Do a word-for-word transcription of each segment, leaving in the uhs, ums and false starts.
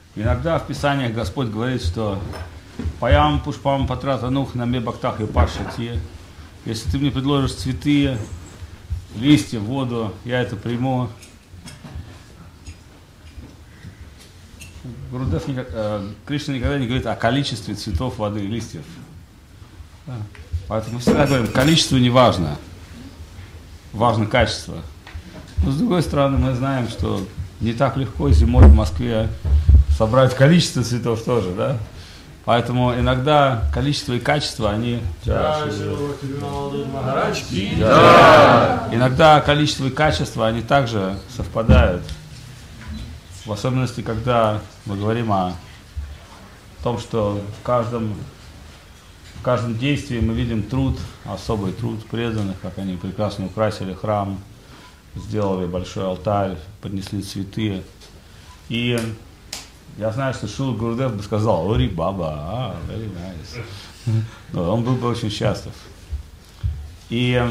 Иногда в Писаниях Господь говорит, что «Паям пушпам патратанух наме бактах и пашати». Если ты мне предложишь цветы, листья, воду, я это приму. Гурудев, э, Кришна никогда не говорит о количестве цветов, воды и листьев. Да. Поэтому мы всегда говорим, количество не важно, важно качество. Но с другой стороны, мы знаем, что не так легко зимой в Москве собрать количество цветов тоже, да? Поэтому иногда количество и качество, они... Да. Иногда количество и качество, они также совпадают. В особенности, когда мы говорим о том, что в каждом, в каждом действии мы видим труд, особый труд преданных, как они прекрасно украсили храм, сделали большой алтарь, поднесли цветы. И я знаю, что Шрила Гурудев бы сказал: «Ори баба, а, very nice». Но он был бы очень счастлив. И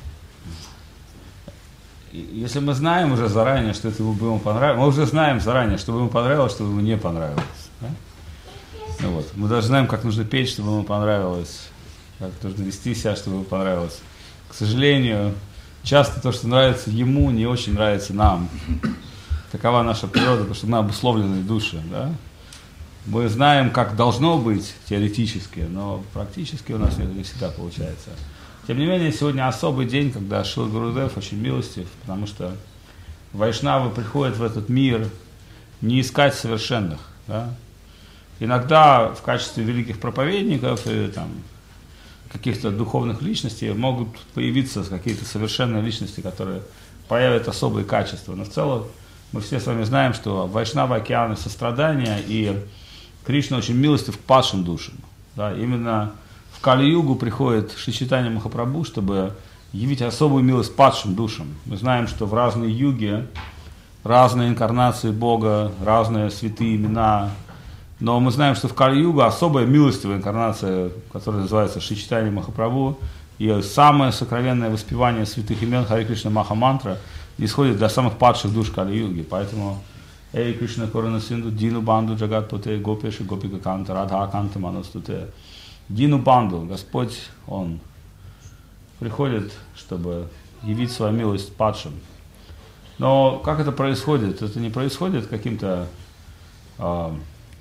если мы знаем уже заранее, что это бы ему понравилось, мы уже знаем заранее, что бы ему понравилось, что бы ему не понравилось. Да? Ну вот. Мы даже знаем, как нужно петь, чтобы ему понравилось, как нужно вести себя, чтобы ему понравилось. К сожалению, часто то, что нравится ему, не очень нравится нам. Такова наша природа, потому что мы обусловленные души. Да? Мы знаем, как должно быть теоретически, но практически у нас это не всегда получается. Тем не менее, сегодня особый день, когда Шрила Гурудев очень милостив, потому что вайшнавы приходят в этот мир не искать совершенных. Да? Иногда в качестве великих проповедников или там, каких-то духовных личностей могут появиться какие-то совершенные личности, которые проявят особые качества. Но в целом мы все с вами знаем, что вайшнавы океаны сострадания, и Кришна очень милостив к падшим душам. Да? Именно в Кали-югу приходит Шри Чайтанья Махапрабху, чтобы явить особую милость падшим душам. Мы знаем, что в разные юги, разные инкарнации Бога, разные святые имена, но мы знаем, что в Кали-югу особая милостивая инкарнация, которая называется Шри Чайтанья Махапрабху, и самое сокровенное воспевание святых имен Харе Кришна Маха-мантра исходит для самых падших душ Кали-юги. Поэтому «Эй Кришна Корана Синду, Дину Банду Джагат Путе, Гопеши Гопика Канта, Радха Канта Манастуте». Дину Банду, Господь, Он приходит, чтобы явить свою милость падшим. Но как это происходит? Это не происходит каким-то э,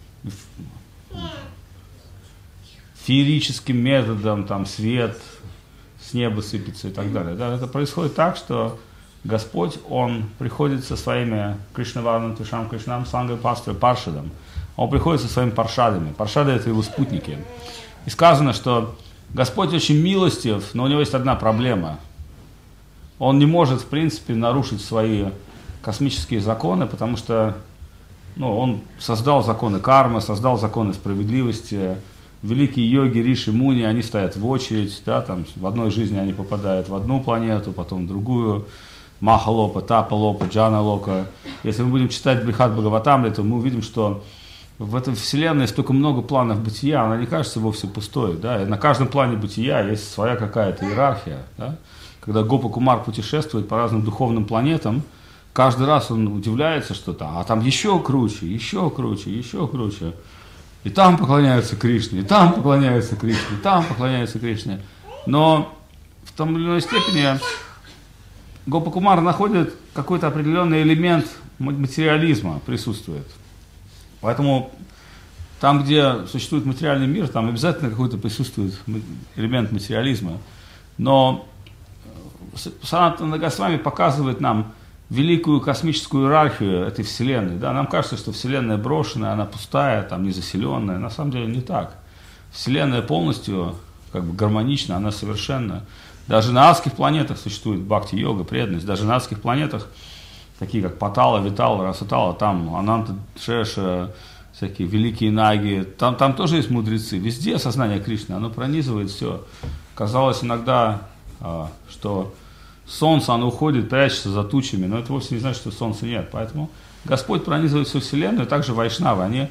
феерическим методом, там свет с неба сыпется и так далее. Да, это происходит так, что Господь, Он приходит со своими Кришнаварнам, Тишам Кришнам, Сангой Пастрой, Паршадом. Он приходит со своими паршадами. Паршады — это его спутники. И сказано, что Господь очень милостив, но у него есть одна проблема. Он не может, в принципе, нарушить свои космические законы, потому что ну, он создал законы кармы, создал законы справедливости. Великие йоги, риши, муни, они стоят в очередь. Да, там, в одной жизни они попадают в одну планету, потом в другую. Махалопа, Тапалопа, Джаналока. Если мы будем читать Брихат Бхагаватамриту, то мы увидим, что в этой вселенной столько много планов бытия, она не кажется вовсе пустой. Да? И на каждом плане бытия есть своя какая-то иерархия. Да? Когда Гопа Кумар путешествует по разным духовным планетам, каждый раз он удивляется, что там, а там еще круче, еще круче, еще круче. И там поклоняются Кришне, и там поклоняются Кришне, и там поклоняются Кришне. Но в том или иной степени Гопа Кумар находит какой-то определенный элемент материализма, присутствует. Поэтому там, где существует материальный мир, там обязательно какой-то присутствует элемент материализма. Но Санатана Госвами показывает нам великую космическую иерархию этой Вселенной. Да? Нам кажется, что Вселенная брошенная, она пустая, там, незаселенная. На самом деле не так. Вселенная полностью как бы гармонична, она совершенна. Даже на адских планетах существует бхакти-йога, преданность. Даже на адских планетах, такие как Патала, Витала, Расатала, там Ананта, Шеша, всякие великие наги, там, там тоже есть мудрецы. Везде сознание Кришны, оно пронизывает все. Казалось иногда, а, что солнце, оно уходит, прячется за тучами, но это вовсе не значит, что солнца нет. Поэтому Господь пронизывает всю Вселенную, также вайшнавы, они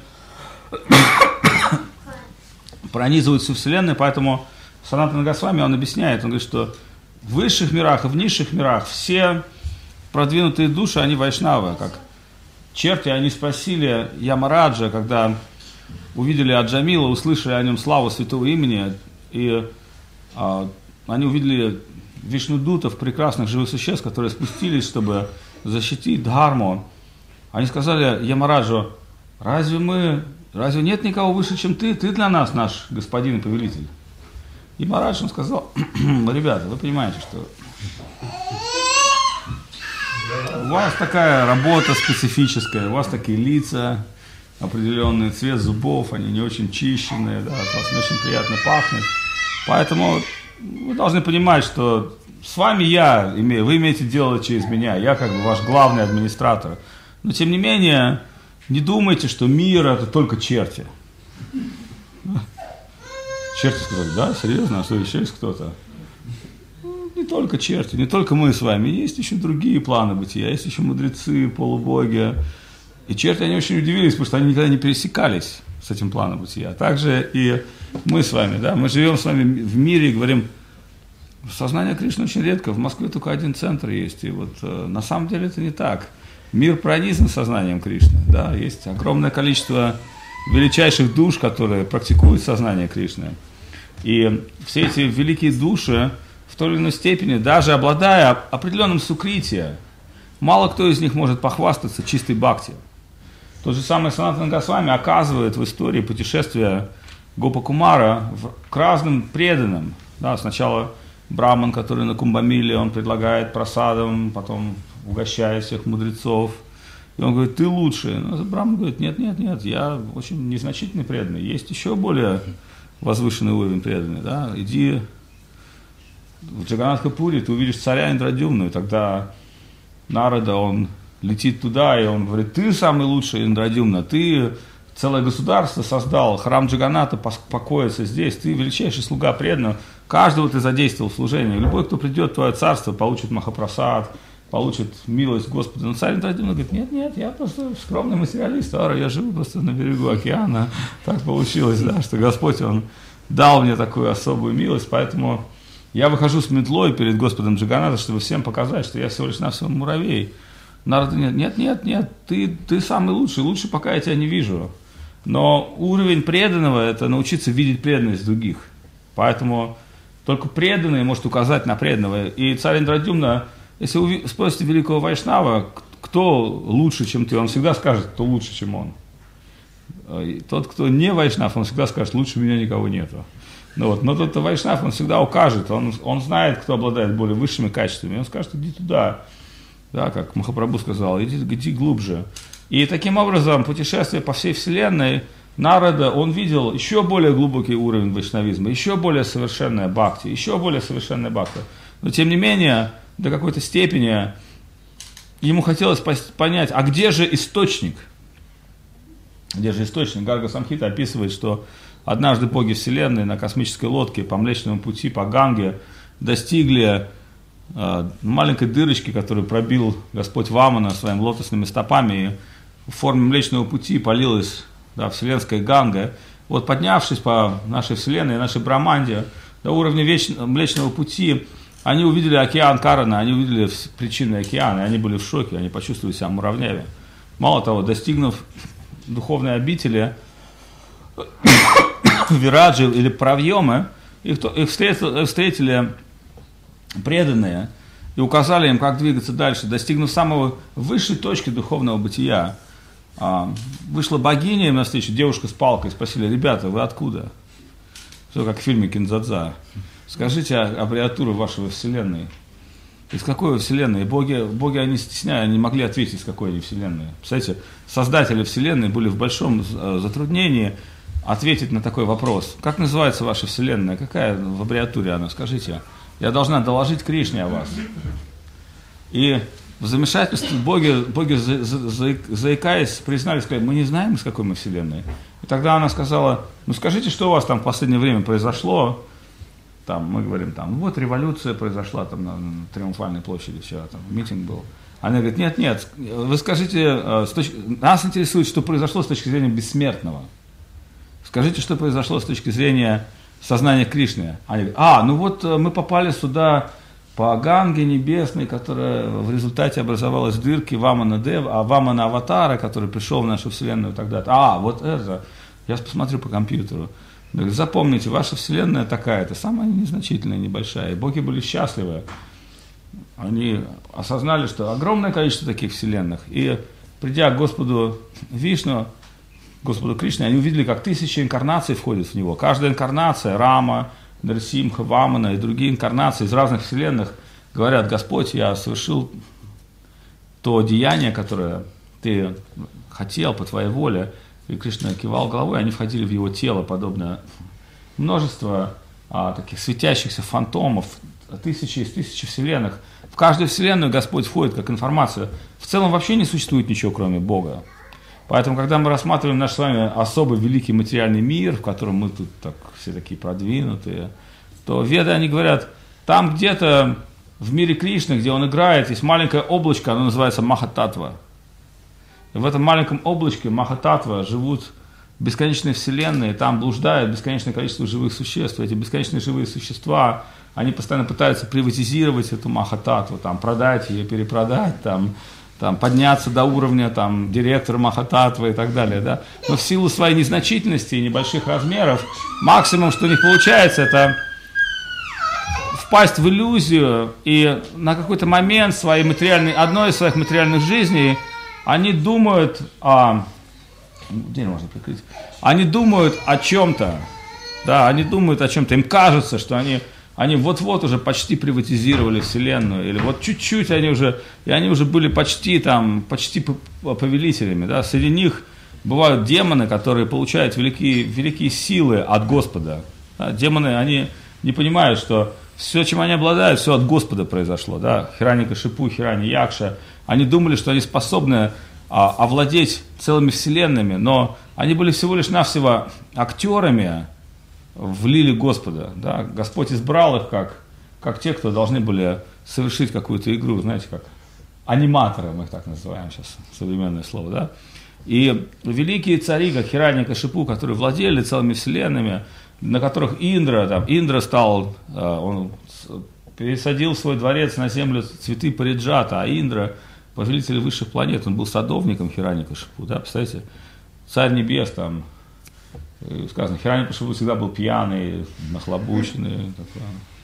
пронизывают всю Вселенную, поэтому Санатана Госвами, он объясняет, он говорит, что в высших мирах и в низших мирах все продвинутые души, они вайшнавы, как черти, они спросили Ямараджа, когда увидели Аджамила, услышали о нем славу святого имени, и а, они увидели вишнудутов, прекрасных живых существ, которые спустились, чтобы защитить Дхарму. Они сказали Ямараджу: разве мы, разве нет никого выше, чем ты? Ты для нас наш господин и повелитель. Ямарадж он сказал: ребята, вы понимаете, что у вас такая работа специфическая, у вас такие лица, определенный цвет зубов, они не очень чищенные, да, от вас не очень приятно пахнет. Поэтому вы должны понимать, что с вами я имею, вы имеете дело через меня, я как бы ваш главный администратор. Но тем не менее, не думайте, что мир это только черти. Черти сказали: да, серьезно, а что, еще есть кто-то? Не только черти, не только мы с вами, есть еще другие планы бытия, есть еще мудрецы, полубоги. И черти, они очень удивились, потому что они никогда не пересекались с этим планом бытия. Также и мы с вами, да, мы живем с вами в мире и говорим: сознание Кришны очень редко, в Москве только один центр есть, и вот э, на самом деле это не так. Мир пронизан сознанием Кришны, да, есть огромное количество величайших душ, которые практикуют сознание Кришны. И все эти великие души, в той или иной степени, даже обладая определенным сукрития, мало кто из них может похвастаться чистой бхакти. Тот же самый Санатана Госвами оказывает в истории путешествия Гопакумара к разным преданным. Да, сначала Браман, который на Кумбамиле, он предлагает просадам, потом угощает всех мудрецов. И он говорит: ты лучший. Но Браман говорит: нет, нет, нет, я очень незначительный преданный. Есть еще более возвышенный уровень преданный. Да? Иди в Джаганнатха-Пури, ты увидишь царя Индрадюмну, и тогда Нарада, он летит туда, и он говорит: ты самый лучший, Индрадюмна, ты целое государство создал, храм Джаганната покоится здесь, ты величайший слуга преданного, каждого ты задействовал в служении, любой, кто придет в твое царство, получит махапрасад, получит милость Господа. Но царь Индрадюмна говорит: нет, нет, я просто скромный материалист, я живу просто на берегу океана, так получилось, да, что Господь, он дал мне такую особую милость, поэтому я выхожу с метлой перед Господом Джаганната, чтобы всем показать, что я всего лишь навсего муравей. Нарада: нет, нет, нет, нет, ты, ты самый лучший, лучше пока я тебя не вижу. Но уровень преданного – это научиться видеть преданность других. Поэтому только преданный может указать на преданного. И царь Индрадюмна, если вы спросите великого Вайшнава, кто лучше, чем ты, он всегда скажет, кто лучше, чем он. И тот, кто не Вайшнав, он всегда скажет: лучше меня никого нету. Ну вот, но тот, кто Вайшнав, он всегда укажет, он, он знает, кто обладает более высшими качествами. Он скажет: иди туда, да, как Махапрабху сказал, иди, иди глубже. И таким образом, путешествие по всей вселенной, Нарада, он видел еще более глубокий уровень вайшнавизма, еще более совершенная бхакти, еще более совершенная бхакти. Но тем не менее, до какой-то степени ему хотелось понять, а где же источник? Где же источник? Гарга Самхита описывает, что однажды боги вселенной на космической лодке по Млечному пути, по Ганге, достигли э, маленькой дырочки, которую пробил Господь Вамана своими лотосными стопами, и в форме Млечного пути полилась, да, вселенская Ганга. Вот, поднявшись по нашей вселенной, нашей Браманде, до уровня вечного, Млечного пути, они увидели океан Карана, они увидели причины океана, и они были в шоке, они почувствовали себя муравьями. Мало того, достигнув духовной обители Вираджи или Правьемы, их, их встретили, встретили преданные и указали им, как двигаться дальше. Достигнув самой высшей точки духовного бытия, вышла богиня им навстречу, девушка с палкой, спросили: ребята, вы откуда? Все как в фильме Киндзадза. Скажите аббревиатуру вашей вселенной. Из какой вы вселенной? Боги, боги, они стесняют, они не могли ответить, из какой они вселенной. Представляете, создатели вселенной были в большом затруднении ответить на такой вопрос. Как называется ваша вселенная? Какая в аббревиатуре она? Скажите. Я должна доложить Кришне о вас. И в замешательстве боги, боги за, за, за, заикаясь, признались, сказали: мы не знаем, из какой мы вселенной. И тогда она сказала: ну скажите, что у вас там в последнее время произошло? Там, мы говорим, там, вот революция произошла там на, на Триумфальной площади вчера, там митинг был. Она говорит: нет, нет, вы скажите, с точки, нас интересует, что произошло с точки зрения бессмертного. Скажите, что произошло с точки зрения сознания Кришны. Они говорят: а, ну вот мы попали сюда по Ганге небесной, которая в результате образовалась в дырке Вамана Дев, а Вамана Аватара, который пришел в нашу Вселенную тогда. А, вот это. Я посмотрю по компьютеру. Запомните, ваша Вселенная такая-то, самая незначительная, небольшая. И боги были счастливы. Они осознали, что огромное количество таких вселенных. И придя к Господу Вишну, Господу Кришне, они увидели, как тысячи инкарнаций входят в него. Каждая инкарнация, Рама, Нарсимха, Вамана и другие инкарнации из разных вселенных говорят: Господь, я совершил то деяние, которое ты хотел по твоей воле. И Кришна кивал головой, они входили в его тело, подобно множество а, таких светящихся фантомов, тысячи из тысячи вселенных. В каждую вселенную Господь входит как информация. В целом вообще не существует ничего, кроме Бога. Поэтому, когда мы рассматриваем наш с вами особый великий материальный мир, в котором мы тут так, все такие продвинутые, то веды, они говорят, там где-то в мире Кришны, где он играет, есть маленькое облачко, оно называется Махататва. И в этом маленьком облачке Махататва живут бесконечные вселенные, там блуждает бесконечное количество живых существ. Эти бесконечные живые существа, они постоянно пытаются приватизировать эту Махататву, там, продать ее, перепродать, там, там, подняться до уровня там, директора Махататвы и так далее. Да? Но в силу своей незначительности и небольших размеров, максимум, что у них получается, это впасть в иллюзию и на какой-то момент своей материальной, одной из своих материальных жизней они думают о... День можно прикрыть. Они думают о чем-то. Да, они думают о чем-то. Им кажется, что они... Они вот-вот уже почти приватизировали Вселенную, или вот чуть-чуть они уже, и они уже были почти там, почти повелителями, да. Среди них бывают демоны, которые получают великие, великие силы от Господа. Да. Демоны, они не понимают, что все, чем они обладают, все от Господа произошло, да. Хираньякашипу, Хираньякша, они думали, что они способны а, овладеть целыми вселенными, но они были всего лишь навсего актерами в лиле Господа. Да? Господь избрал их как, как те, кто должны были совершить какую-то игру, знаете, как аниматоры, мы их так называем сейчас, современное слово. Да? И великие цари, как Хираньякашипу, которые владели целыми вселенными, на которых Индра, там, Индра стал, он пересадил в свой дворец на землю цветы Париджата, а Индра, повелитель высших планет, он был садовником Хираньякашипу, да, представляете, царь небес там, сказано, Хираньякашипу всегда был пьяный, нахлобученный, такой.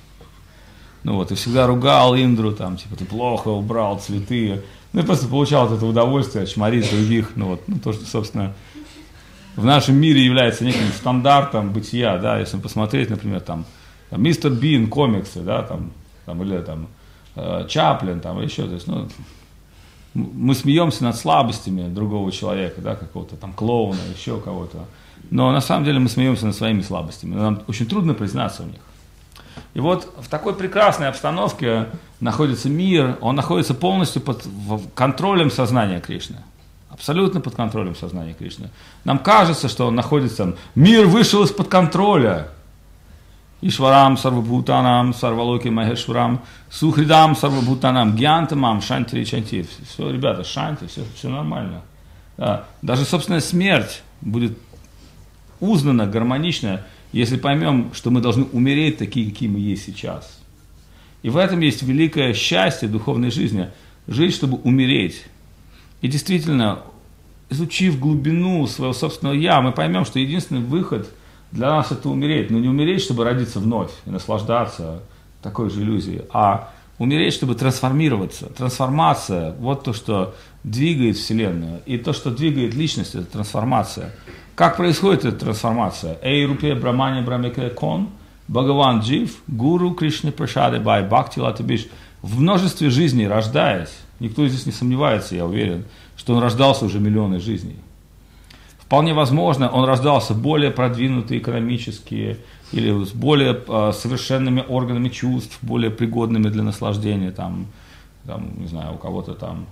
Ну вот, и всегда ругал Индру, там, типа, ты плохо убрал цветы, ну и просто получал от этого удовольствие, чморить других, ну вот, ну то, что, собственно, в нашем мире является неким стандартом бытия, да, если посмотреть, например, там, Мистер Бин, комиксы, да, там, там или там, э, Чаплин, там, или еще, то есть, ну, мы смеемся над слабостями другого человека, да, какого-то там клоуна, еще кого-то. Но на самом деле мы смеемся над своими слабостями. Нам очень трудно признаться в них. И вот в такой прекрасной обстановке находится мир, он находится полностью под контролем сознания Кришны. Абсолютно под контролем сознания Кришны. Нам кажется, что он находится, мир вышел из-под контроля. Ишварам, Сарвабхутанам, Сарвалоки Махешварам, Сухридам, Сарвабхутанам, Гьянтамам, Шанти Чанти. Все, ребята, Шанти, все, все нормально. Да. Даже собственная смерть будет узнана гармонично, если поймем, что мы должны умереть такие, какие мы есть сейчас. И в этом есть великое счастье духовной жизни. Жить, чтобы умереть. И действительно, изучив глубину своего собственного «я», мы поймем, что единственный выход для нас – это умереть. Но не умереть, чтобы родиться вновь и наслаждаться такой же иллюзией, а умереть, чтобы трансформироваться. Трансформация – вот то, что двигает Вселенную. И то, что двигает личность – это трансформация. Как происходит эта трансформация? Эй, рупе брамани брамеке кон, Бхагаван Джив, Гуру Кришне Прашаде Бай, Бхакти Латабиш. В множестве жизней рождаясь, никто здесь не сомневается, я уверен, что он рождался уже миллионы жизней. Вполне возможно, он рождался более продвинутый экономически, или с более э, совершенными органами чувств, более пригодными для наслаждения, там, там не знаю, у кого-то там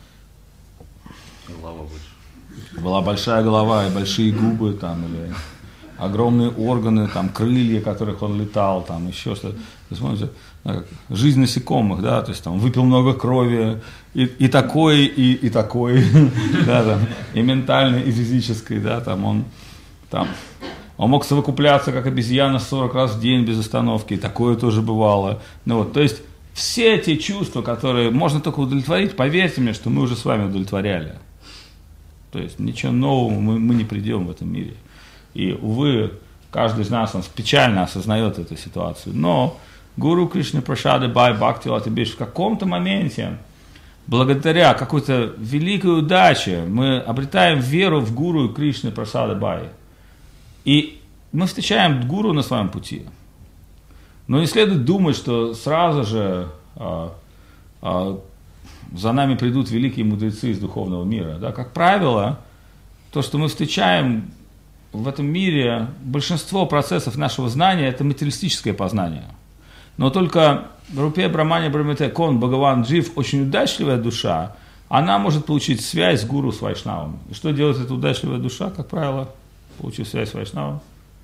голова больше. Была большая голова и большие губы, там, или огромные органы, там, крылья, которых он летал, там, еще что-то. Вы смотрите, жизнь насекомых, да, то есть там выпил много крови, и, и такой, и, и такой, да, там, и ментальной, и физической, да, там, он, там, он мог совокупляться, как обезьяна, сорок раз в день без остановки, и такое тоже бывало. Ну, вот, то есть, все те чувства, которые можно только удовлетворить, поверьте мне, что мы уже с вами удовлетворяли. То есть ничего нового мы, мы не придем в этом мире. И, увы, каждый из нас, он печально осознает эту ситуацию. Но Гуру Кришны Прашады Бай Бхакти Лата Биш в каком-то моменте, благодаря какой-то великой удаче, мы обретаем веру в Гуру Кришны Прашады Бай. И мы встречаем Гуру на своем пути. Но не следует думать, что сразу же а, а, за нами придут великие мудрецы из духовного мира. Да? Как правило, то, что мы встречаем в этом мире, большинство процессов нашего знания – это материалистическое познание. Но только Рупе Брамани Брамите Кон Бхагаван Джив, очень удачливая душа, она может получить связь с гуру, с вайшнавом. И что делает эта удачливая душа, как правило, получив связь с вайшнавом?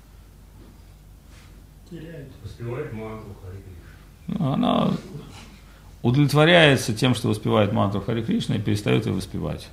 Успевает мантру Хари Кришна. Ну, она удовлетворяется тем, что воспевает мантру Хари Кришна, и перестает ее воспевать.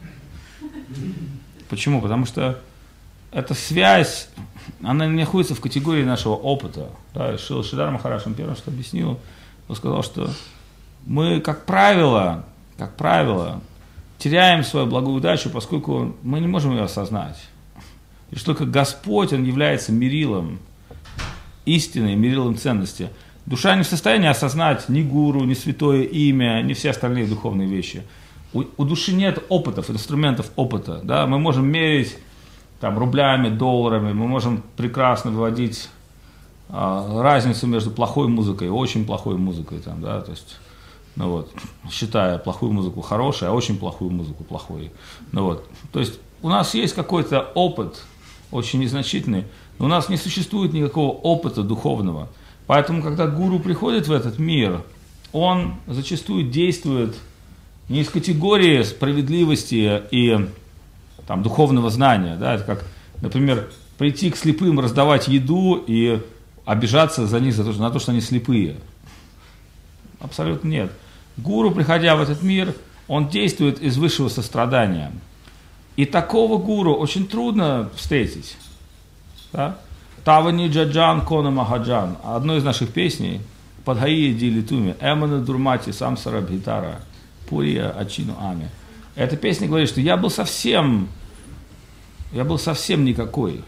Почему? Потому что эта связь, она не находится в категории нашего опыта. Да, Шрила Шридар Махарадж первым, что объяснил, он сказал, что мы, как правило, как правило, теряем свою благую удачу, поскольку мы не можем ее осознать. И что только Господь, Он является мерилом истины, мерилом ценности. Душа не в состоянии осознать ни гуру, ни святое имя, ни все остальные духовные вещи. У, у души нет опытов, инструментов опыта. Да? Мы можем мерить там, рублями, долларами, мы можем прекрасно выводить а, разницу между плохой музыкой и очень плохой музыкой. Там, да? То есть, ну вот, считая плохую музыку хорошей, а очень плохую музыку плохой. Ну вот, то есть у нас есть какой-то опыт, очень незначительный, но у нас не существует никакого опыта духовного. Поэтому, когда гуру приходит в этот мир, он зачастую действует не из категории справедливости и там, духовного знания. Да? Это как, например, прийти к слепым, раздавать еду и обижаться за них за то, на то, что они слепые. Абсолютно нет. Гуру, приходя в этот мир, он действует из высшего сострадания. И такого гуру очень трудно встретить. Да? Тавани Джаджан Кона Махаджан. Одно из наших песней. Падхаи Дилитуми. Эмана Дурмати Самсара Бхитара. Пурия Ачину Ами. Эта песня говорит, что я был совсем, я был совсем никакой.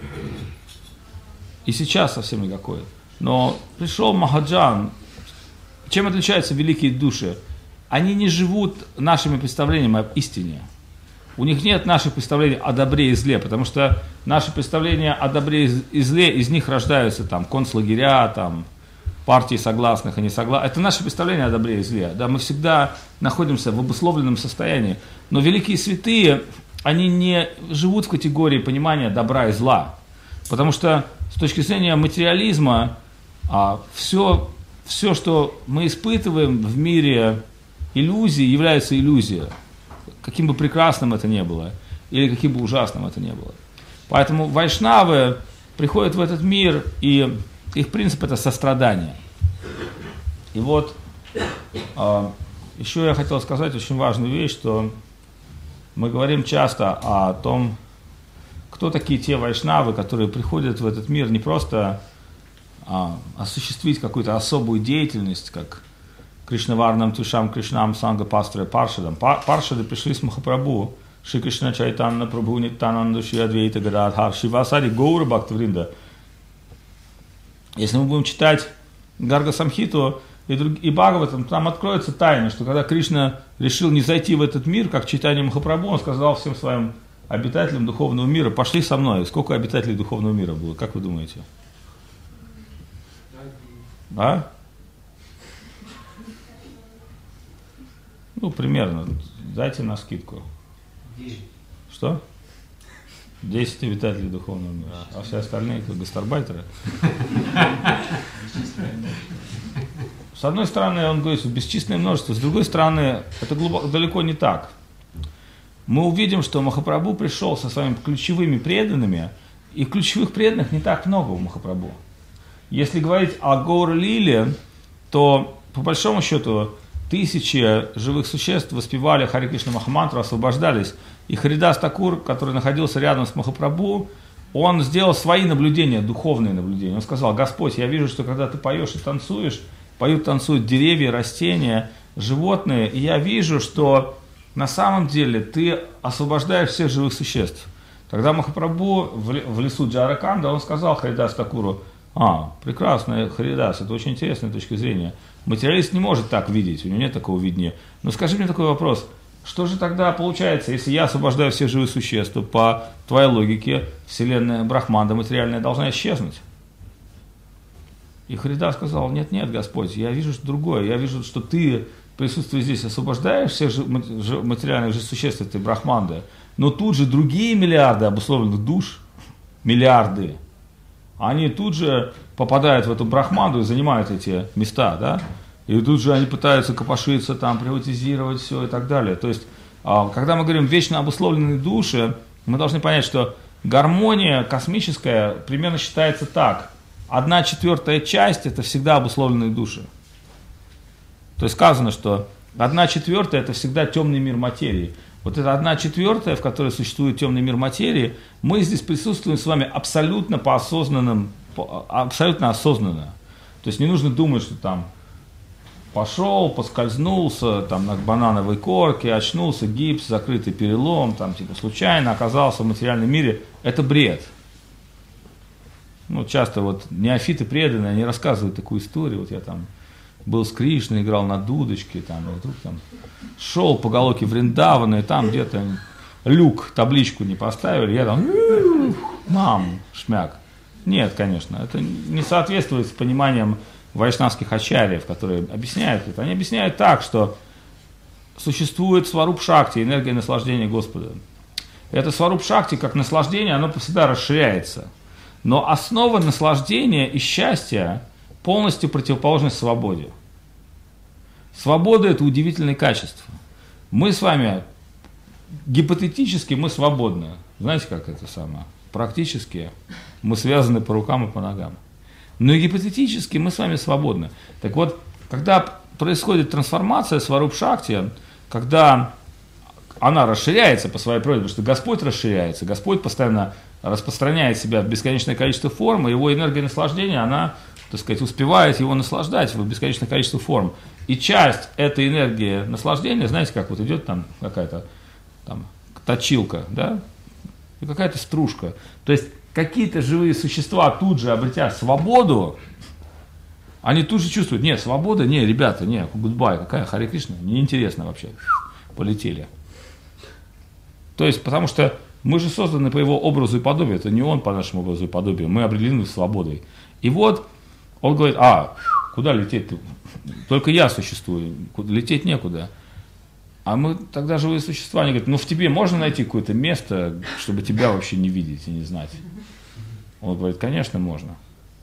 И сейчас совсем никакой. Но пришел Махаджан. Чем отличаются великие души? Они не живут нашими представлениями об истине. У них нет наших представлений о добре и зле, потому что наши представления о добре и зле, из них рождаются там концлагеря, там, партии согласных и несогласных. Это наше представление о добре и зле. Да, мы всегда находимся в обусловленном состоянии. Но великие святые, они не живут в категории понимания добра и зла. Потому что с точки зрения материализма, а, все, все, что мы испытываем в мире иллюзий, является иллюзией. Каким бы прекрасным это ни было, или каким бы ужасным это ни было. Поэтому вайшнавы приходят в этот мир, и их принцип – это сострадание. И вот э, еще я хотел сказать очень важную вещь, что мы говорим часто о том, кто такие те вайшнавы, которые приходят в этот мир не просто э, осуществить какую-то особую деятельность, как Кришнаварнам Тушам Кришнам Санга Пастора Паршадам. Паршады пришли с Махапрабху, Шри Кришна Чайтанна Прабху Ниттананда Шри Адвейта Гададхар Шивасари Гаура Бхактавринда. Если мы будем читать Гарга Самхиту и, и Бхагаватам, там откроется тайна, что когда Кришна решил не зайти в этот мир, как читание Махапрабху, он сказал всем своим обитателям духовного мира: пошли со мной. Сколько обитателей духовного мира было, как вы думаете? А? Ну, примерно. Дайте на скидку. Десять. Что? Десять обитателей духовного мира. А все остальные как гастарбайтеры. С одной стороны, он говорит, бесчисленное множество. С другой стороны, это глубоко, далеко не так. Мы увидим, что Махапрабху пришел со своими ключевыми преданными, и ключевых преданных не так много у Махапрабху. Если говорить о Гаур-лиле, то, по большому счету, тысячи живых существ воспевали Хари Кришна Махамантру, освобождались. И Харидас Такур, который находился рядом с Махапрабху, он сделал свои наблюдения, духовные наблюдения. Он сказал: Господь, я вижу, что когда ты поешь и танцуешь, поют, танцуют деревья, растения, животные. И я вижу, что на самом деле ты освобождаешь всех живых существ. Тогда Махапрабху в лесу Джараканда, он сказал Харидас Такуру: а, прекрасно, Харидас, это очень интересная точка зрения. Материалист не может так видеть, у него нет такого видения. Но скажи мне такой вопрос, что же тогда получается, если я освобождаю всех живых существ, то по твоей логике вселенная Брахманда материальная должна исчезнуть? И Харидас сказал: нет, нет, Господь, я вижу что другое, я вижу, что ты, присутствуя здесь, освобождаешь всех материальных же существ этой Брахманды, но тут же другие миллиарды обусловленных душ, миллиарды, они тут же попадают в эту Брахманду и занимают эти места, да? И тут же они пытаются копошиться, там, приватизировать все и так далее. То есть, когда мы говорим вечно обусловленные души, мы должны понять, что гармония космическая примерно считается так. Одна четвертая часть – это всегда обусловленные души. То есть сказано, что одна четвертая – это всегда темный мир материи. Вот эта одна четвертая, в которой существует темный мир материи, мы здесь присутствуем с вами абсолютно по осознанным, абсолютно осознанно. То есть не нужно думать, что там пошел, поскользнулся там, на банановой корке, очнулся, гипс, закрытый перелом, там, типа, случайно оказался в материальном мире. Это бред. Ну, часто вот неофиты преданные, они рассказывают такую историю. Вот я там был с Кришной, играл на дудочке, там, и вдруг там шел по Галоке Вриндавана, и там где-то люк, табличку не поставили, я там, мам, шмяк. Нет, конечно, это не соответствует с пониманием вайшнавских ачарьев, которые объясняют это. Они объясняют так, что существует сваруб-шакти, энергия наслаждения Господа. Это сваруб-шакти, как наслаждение, оно всегда расширяется. Но основа наслаждения и счастья полностью противоположность свободе. Свобода – это удивительное качество. Мы с вами, гипотетически, мы свободны. Знаете, как это самое? Практически мы связаны по рукам и по ногам. Но и гипотетически мы с вами свободны. Так вот, когда происходит трансформация сваруб-шакти, когда она расширяется по своей природе, потому что Господь расширяется, Господь постоянно распространяет себя в бесконечное количество форм, и его энергия наслаждения, она, так сказать, успевает его наслаждать в бесконечное количество форм. И часть этой энергии наслаждения, знаете, как вот идет там какая-то там точилка, да, и какая-то стружка. То есть какие-то живые существа, тут же обретя свободу, они тут же чувствуют: нет, свобода, не, ребята, не, гудбай, какая Харе Кришна, неинтересно вообще, полетели. То есть, потому что мы же созданы по его образу и подобию, это не он по нашему образу и подобию, мы обременены свободой. И вот он говорит: а, куда лететь-то? Только я существую, лететь некуда. А мы тогда живые существа, они говорят: ну в тебе можно найти какое-то место, чтобы тебя вообще не видеть и не знать? Он говорит: конечно, можно.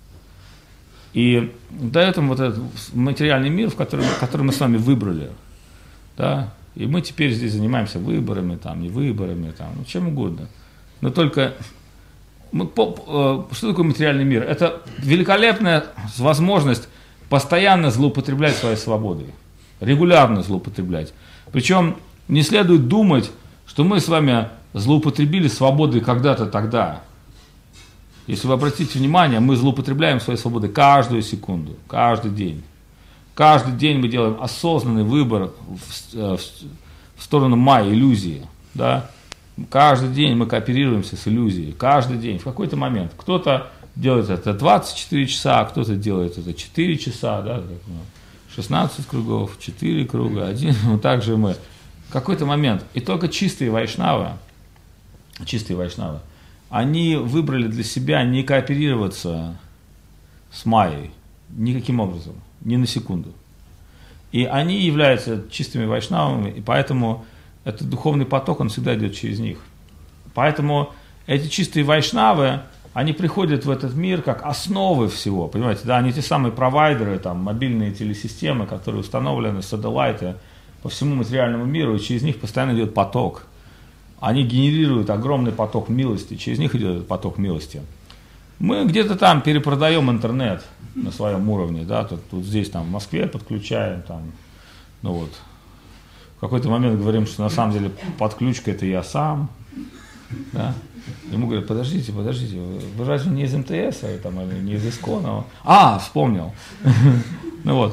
И дает им вот этот материальный мир, в который, который мы с вами выбрали. Да? И мы теперь здесь занимаемся выборами, там, не выборами, там, ну, чем угодно. Но только мы, по, что такое материальный мир? Это великолепная возможность постоянно злоупотреблять своей свободой, регулярно злоупотреблять. Причем не следует думать, что мы с вами злоупотребили свободой когда-то тогда. Если вы обратите внимание, мы злоупотребляем своей свободой каждую секунду, каждый день. Каждый день мы делаем осознанный выбор в, в, в сторону майя, иллюзии. Да? Каждый день мы кооперируемся с иллюзией. Каждый день, в какой-то момент. Кто-то делает это двадцать четыре часа, кто-то делает это четыре часа, да? шестнадцать кругов, четыре круга, один, вот так же мы. В какой-то момент. И только чистые вайшнавы, чистые вайшнавы, они выбрали для себя не кооперироваться с майей никаким образом. Ни на секунду. И они являются чистыми вайшнавами, и поэтому этот духовный поток, он всегда идет через них. Поэтому эти чистые вайшнавы, они приходят в этот мир как основы всего, понимаете, да, они те самые провайдеры, там, мобильные телесистемы, которые установлены, сателлайты по всему материальному миру, и через них постоянно идет поток. Они генерируют огромный поток милости, через них идет этот поток милости. Мы где-то там перепродаем интернет на своем уровне, да, тут, тут здесь, там, в Москве подключаем, там, ну вот, в какой-то момент говорим, что на самом деле подключка это я сам, да, ему говорят: подождите, подождите, вы разве не из МТС, а, там, или не из Искона? А, вспомнил, ну вот,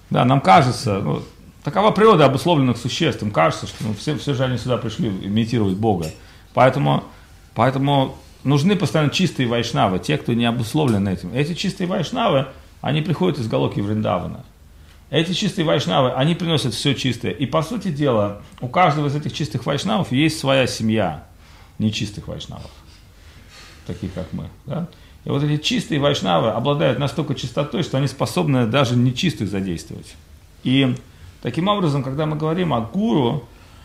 Да, нам кажется, ну, такова природа обусловленных существ, им кажется, что ну, все, все же они сюда пришли имитировать Бога. Поэтому, поэтому нужны постоянно чистые вайшнавы, те, кто не обусловлен этим. Эти чистые вайшнавы, они приходят из Галоки Вриндавана. Эти чистые вайшнавы, они приносят все чистое. И по сути дела, у каждого из этих чистых вайшнавов есть своя семья нечистых вайшнавов, таких как мы. Да? И вот эти чистые вайшнавы обладают настолько чистотой, что они способны даже нечистых задействовать. И таким образом, когда мы говорим о гуру,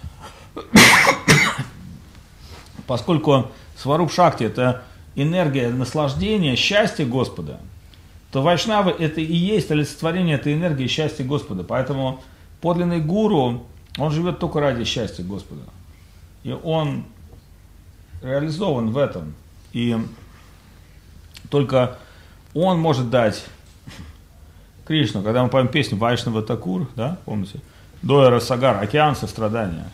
поскольку Сваруб Шакти – это энергия наслаждения, счастья Господа, то вайшнавы – это и есть олицетворение этой энергии счастья Господа. Поэтому подлинный гуру, он живет только ради счастья Господа. И он реализован в этом. И только он может дать Кришну, когда мы поем песню Вайшнава Такур, да, помните? Дойра Сагар, океан сострадания.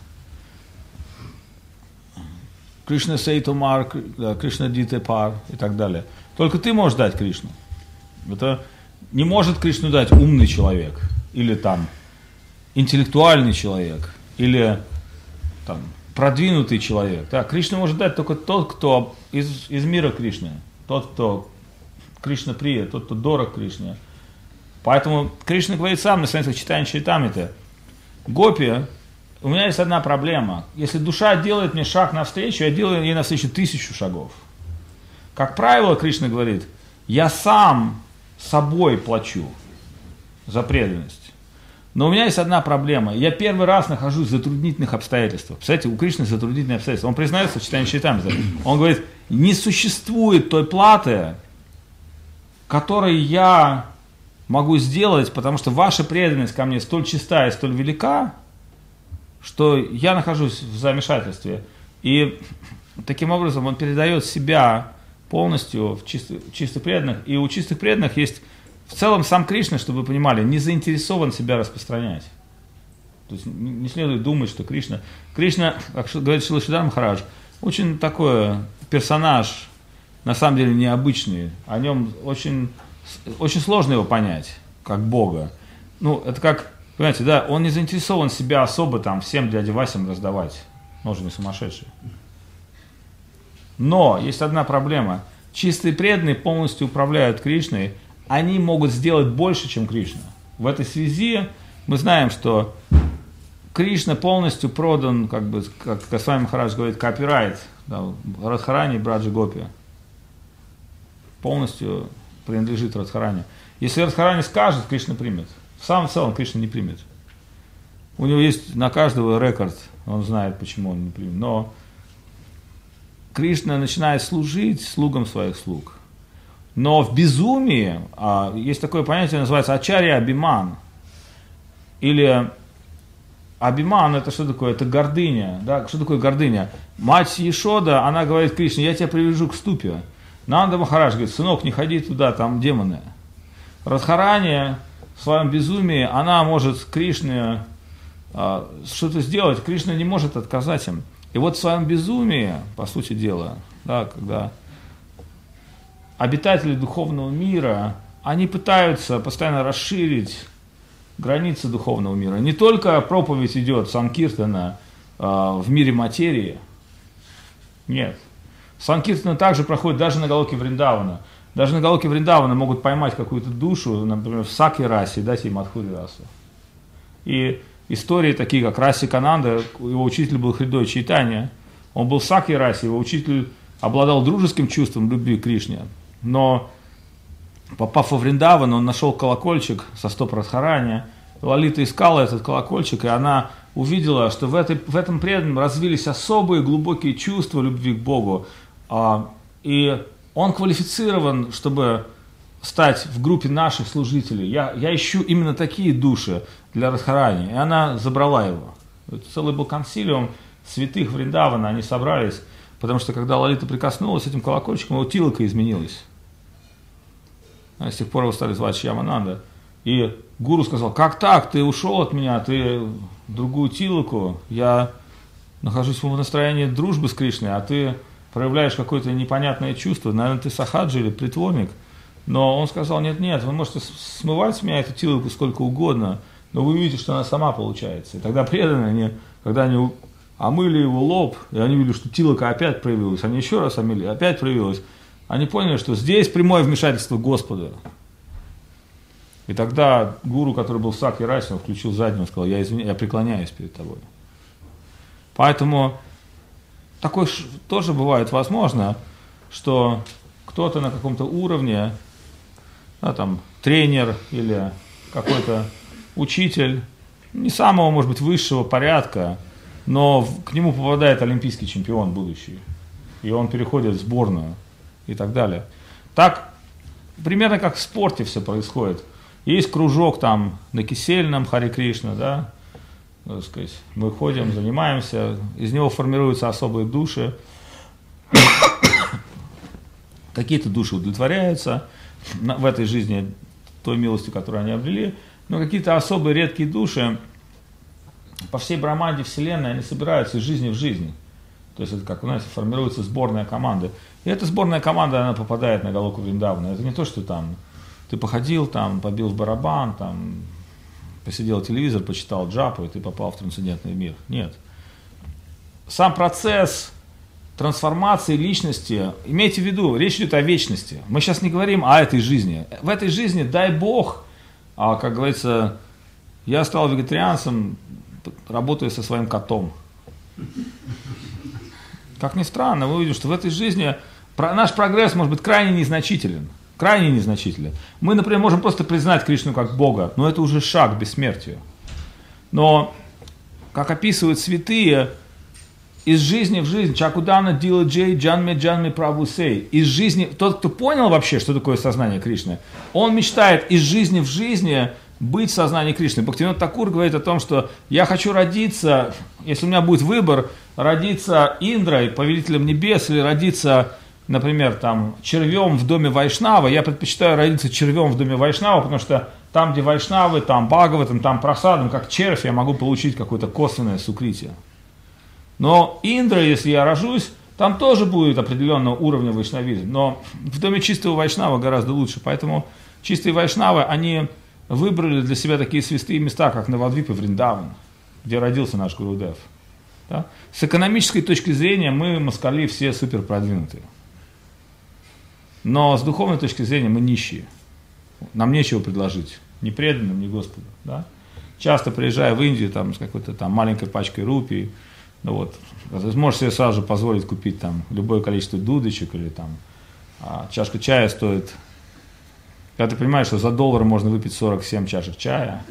Кришна Сейтумар, Кришна Дите Пар и так далее. Только ты можешь дать Кришну. Это не может Кришну дать умный человек, или там интеллектуальный человек, или там продвинутый человек. Да, Кришну может дать только тот, кто из, из мира Кришны, тот, кто Кришна Прия, тот, кто дорог Кришне. Поэтому Кришна говорит сам на страницах Чайтанья Чаритамриты: Гопи, у меня есть одна проблема. Если душа делает мне шаг навстречу, я делаю ей навстречу тысячу шагов. Как правило, Кришна говорит, я сам собой плачу за преданность. Но у меня есть одна проблема. Я первый раз нахожусь в затруднительных обстоятельствах. Представляете, у Кришны затруднительные обстоятельства. Он признается в Чайтанья Чаритамрите. Он говорит, не существует той платы, которой я могу сделать, потому что ваша преданность ко мне столь чиста и столь велика, что я нахожусь в замешательстве. И таким образом он передает себя полностью в чисто, чисто преданных. И у чистых преданных есть в целом сам Кришна, чтобы вы понимали, не заинтересован себя распространять. То есть не следует думать, что Кришна... Кришна, как говорит Шрила Шридхар Махарадж, очень такой персонаж, на самом деле необычный. О нем очень, очень сложно его понять, как Бога. Ну, это как, понимаете, да, он не заинтересован себя особо там всем дяде Васям раздавать. Он же не сумасшедший. Но есть одна проблема. Чистые преданные полностью управляют Кришной. Они могут сделать больше, чем Кришна. В этой связи мы знаем, что Кришна полностью продан, как бы, как Госвами Махарадж говорит, копирайт, да, Радхарани и Браджа Гопи. Полностью принадлежит Радхарани. Если Радхарани скажет, Кришна примет. Сам в целом Кришна не примет. У него есть на каждого рекорд, он знает, почему он не примет. Но Кришна начинает служить слугам своих слуг. Но в безумии а, есть такое понятие, называется ачарья абиман. Или абиман, это что такое? Это гордыня. Да? Что такое гордыня? Мать Ешода, она говорит Кришне, я тебя привяжу к ступе. Нанда Махарадж говорит, сынок, не ходи туда, там демоны. Радхарани в своем безумии, она может Кришне а, что-то сделать, Кришна не может отказать им. И вот в своем безумии, по сути дела, да, когда обитатели духовного мира, они пытаются постоянно расширить границы духовного мира. Не только проповедь идет Санкиртана э, в мире материи. Нет. Санкиртана также проходит даже на Галоке Вриндавана. Даже на Галоке Вриндавана могут поймать какую-то душу, например, в Саки-расе, и дать ей Мадхури-расу. И истории такие, как Раси Кананда, его учитель был Хридой Чайтанья. Он был в Саки-расе, его учитель обладал дружеским чувством любви к Кришне. Но, попав во Вриндаван, он нашел колокольчик со стоп Радхарани. Лалита искала этот колокольчик, и она увидела, что в, этой, в этом преданном развились особые глубокие чувства любви к Богу. И он квалифицирован, чтобы стать в группе наших служителей. Я, я ищу именно такие души для Радхарани. И она забрала его. Это целый был консилиум святых Вриндавана, они собрались, потому что когда Лалита прикоснулась этим колокольчиком, его тилока изменилась. А с тех пор его стали звать Шьямананда. И гуру сказал, как так, ты ушел от меня, ты в другую тилоку, я нахожусь в настроении дружбы с Кришной, а ты проявляешь какое-то непонятное чувство, наверное, ты сахаджи или притворник. Но он сказал, нет-нет, вы можете смывать с меня эту тилоку сколько угодно, но вы увидите, что она сама получается. И тогда преданные, они, когда они омыли его лоб, и они видели, что тилока опять проявилась, они еще раз омыли, опять проявилась, они поняли, что здесь прямое вмешательство Господа. И тогда гуру, который был в Сакья Расе, он включил заднюю и сказал, я, извини, я преклоняюсь перед тобой. Поэтому такое тоже бывает возможно, что кто-то на каком-то уровне, да, там, тренер или какой-то учитель, не самого, может быть, высшего порядка, но к нему попадает олимпийский чемпион будущий, и он переходит в сборную и так далее. Так, примерно как в спорте все происходит. Есть кружок там на Кисельном, Харе Кришна, да, так сказать, мы ходим, занимаемся, из него формируются особые души, какие-то души удовлетворяются в этой жизни той милостью, которую они обрели, но какие-то особые редкие души по всей Брахманде Вселенной, они собираются из жизни в жизнь. То есть это, как вы знаете, формируется сборная команда. И эта сборная команда, она попадает на Галоку Вриндавана. Это не то, что там ты походил, там, побил в барабан, там, посидел телевизор, почитал джапу, и ты попал в трансцендентный мир. Нет. Сам процесс трансформации личности, имейте в виду, речь идет о вечности. Мы сейчас не говорим о этой жизни. В этой жизни, дай Бог, а, как говорится, я стал вегетарианцем, работая со своим котом. Как ни странно, мы увидим, что в этой жизни наш прогресс может быть крайне незначителен. Крайне незначителен. Мы, например, можем просто признать Кришну как Бога, но это уже шаг к бессмертию. Но, как описывают святые, из жизни в жизнь, Чакудана Дила Джей Джанме Джанме Прабху Сей, из жизни, тот, кто понял вообще, что такое сознание Кришны, он мечтает из жизни в жизни быть в сознании Кришны. Бхактивинода Такур говорит о том, что я хочу родиться, если у меня будет выбор, родиться Индрой, повелителем небес, или родиться, например, там, червем в доме Вайшнава, я предпочитаю родиться червем в доме Вайшнава, потому что там, где Вайшнавы, там Бхагаватам, там просадом, как червь, я могу получить какое-то косвенное сукритие. Но Индра, если я рожусь, там тоже будет определенного уровня вайшнавизм. Но в доме чистого Вайшнава гораздо лучше. Поэтому чистые Вайшнавы, они выбрали для себя такие святые места, как Навадвип и Вриндаван, где родился наш Гурудев. Да? С экономической точки зрения мы, москали, все супер продвинутые. Но с духовной точки зрения мы нищие. Нам нечего предложить. Ни преданным, ни Господу. Да? Часто приезжая в Индию там, с какой-то там маленькой пачкой рупий, ну вот, ты можешь себе сразу же позволить купить там любое количество дудочек или там а, чашка чая стоит, когда ты понимаешь, что за доллар можно выпить сорок семь чашек чая,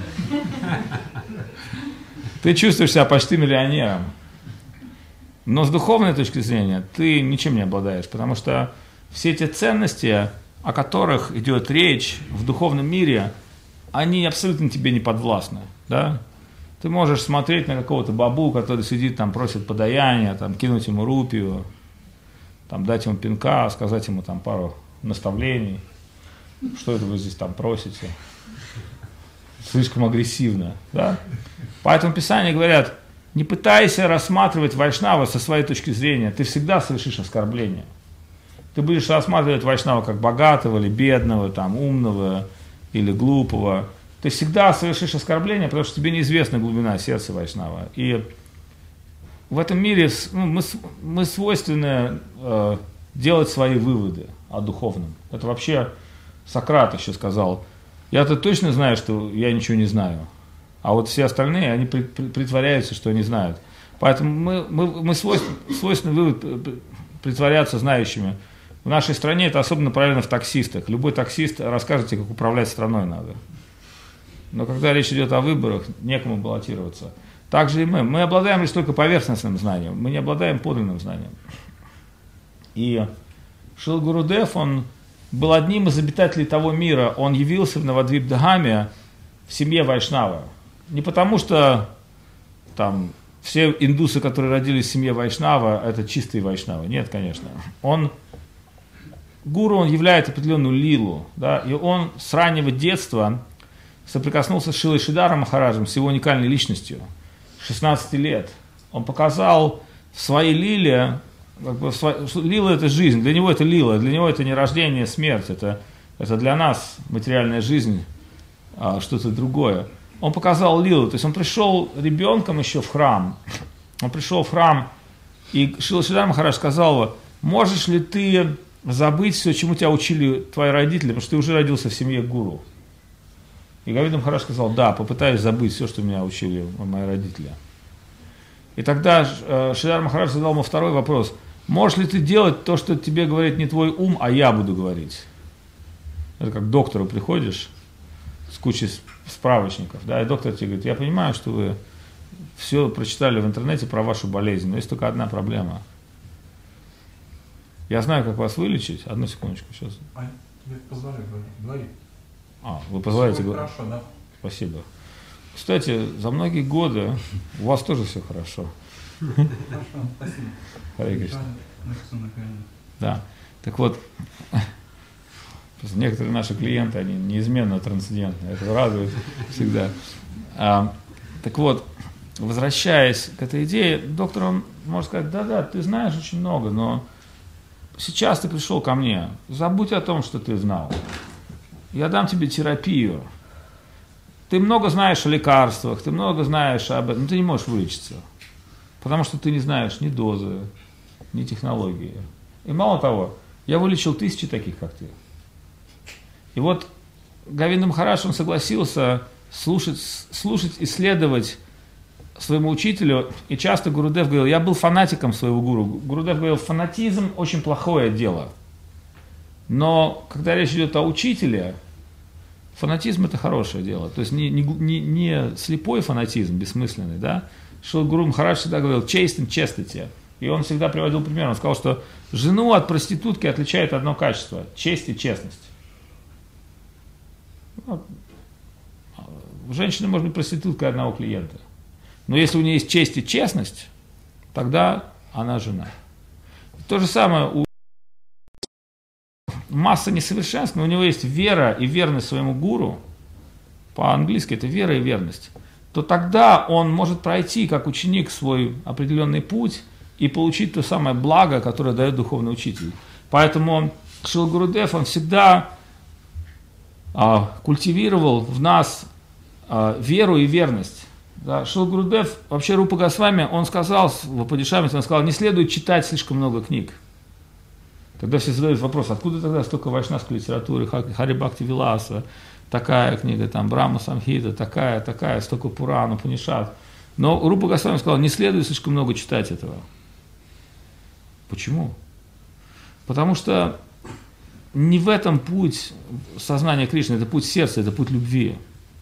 ты чувствуешь себя почти миллионером. Но с духовной точки зрения ты ничем не обладаешь, потому что все эти ценности, о которых идет речь в духовном мире, они абсолютно тебе не подвластны, да? Ты можешь смотреть на какого-то бабу, который сидит там, просит подаяния, там, кинуть ему рупию, там, дать ему пинка, сказать ему там пару наставлений. Что это вы здесь там просите? Слишком агрессивно, да? Поэтому Писания говорят, не пытайся рассматривать Вайшнава со своей точки зрения, ты всегда совершишь оскорбление. Ты будешь рассматривать Вайшнава как богатого или бедного, там, умного или глупого. Ты всегда совершишь оскорбление, потому что тебе неизвестна глубина сердца Вайшнава. И в этом мире ну, мы, мы свойственны э, делать свои выводы о духовном. Это вообще Сократ еще сказал. Я-то точно знаю, что я ничего не знаю. А вот все остальные, они при, при, притворяются, что они знают. Поэтому мы, мы, мы свойственны, свойственны вывод, притворяться знающими. В нашей стране это особенно правильно в таксистах. Любой таксист расскажет тебе, как управлять страной надо. Но когда речь идет о выборах, некому баллотироваться. Так же и мы. Мы обладаем лишь только поверхностным знанием. Мы не обладаем подлинным знанием. И Шрила Гурудев, он был одним из обитателей того мира. Он явился в Навадвип-Дхаме в семье Вайшнава. Не потому что там все индусы, которые родились в семье Вайшнава, это чистые Вайшнавы. Нет, конечно. Он, гуру, он являет определенную лилу. Да? И он с раннего детства соприкоснулся с Шрилой Шридаром Махараджем, с его уникальной личностью, шестнадцати лет. Он показал в своей лиле, как бы в своей, лила это жизнь, для него это лила, для него это не рождение, смерть, это Это для нас материальная жизнь а, что-то другое. Он показал лилу, то есть он пришел ребенком еще в храм. Он пришел в храм, и Шрила Шридар Махарадж сказал: можешь ли ты забыть все, чему тебя учили твои родители, потому что ты уже родился в семье гуру. И Говинда Махарадж сказал: да, попытаюсь забыть все, что меня учили мои родители. И тогда Шридар Махарадж задал ему второй вопрос: можешь ли ты делать то, что тебе говорит не твой ум, а я буду говорить? Это как к доктору приходишь с кучей справочников, да, и доктор тебе говорит: я понимаю, что вы все прочитали в интернете про вашу болезнь, но есть только одна проблема. Я знаю, как вас вылечить. Одну секундочку сейчас. А, я позволяю говорить. А, вы позволяете говорить? Хорошо, да. Спасибо. Кстати, за многие годы у вас тоже все хорошо. Хорошо, спасибо. Харе Кришна. Да. Так вот, некоторые наши клиенты, они неизменно трансцендентны. Это радует всегда. А, так вот, возвращаясь к этой идее, доктор, он может сказать: да-да, ты знаешь очень много, но сейчас ты пришел ко мне, забудь о том, что ты знал. Я дам тебе терапию. Ты много знаешь о лекарствах, ты много знаешь об этом, но ты не можешь вылечиться, потому что ты не знаешь ни дозы, ни технологии. И мало того, я вылечил тысячи таких, как ты. И вот Говинда Махарадж, он согласился слушать, слушать, исследовать своему учителю, и часто Гурудев говорил: я был фанатиком своего гуру. Гурудев говорил: фанатизм очень плохое дело. Но когда речь идет о учителе, фанатизм это хорошее дело. То есть не, не, не, не слепой фанатизм, бессмысленный, да. Шрила Гуру Махарадж всегда говорил честь и chastity. И он всегда приводил пример. Он сказал, что жену от проститутки отличает одно качество – честь и честность. У женщины может быть проституткой одного клиента. Но если у нее есть честь и честность, тогда она жена. То же самое у масса несовершенств, но у него есть вера и верность своему гуру, по-английски это вера и верность, то тогда он может пройти как ученик свой определенный путь и получить то самое благо, которое дает духовный учитель. Поэтому Шрила Гурудев, он всегда а, культивировал в нас а, веру и верность. Да, Шрила Гурудев, вообще Рупа Госвами, он сказал в Упадишамрите, он сказал: не следует читать слишком много книг. Тогда все задают вопрос: откуда тогда столько вайшнавской литературы, Хари Бхакти Виласа, такая книга, там, Брахма Самхита, такая, такая, столько Пуран, Упанишад. Но Рупа Госвами сказал: не следует слишком много читать этого. Почему? Потому что не в этом путь сознания Кришны, это путь сердца, это путь любви.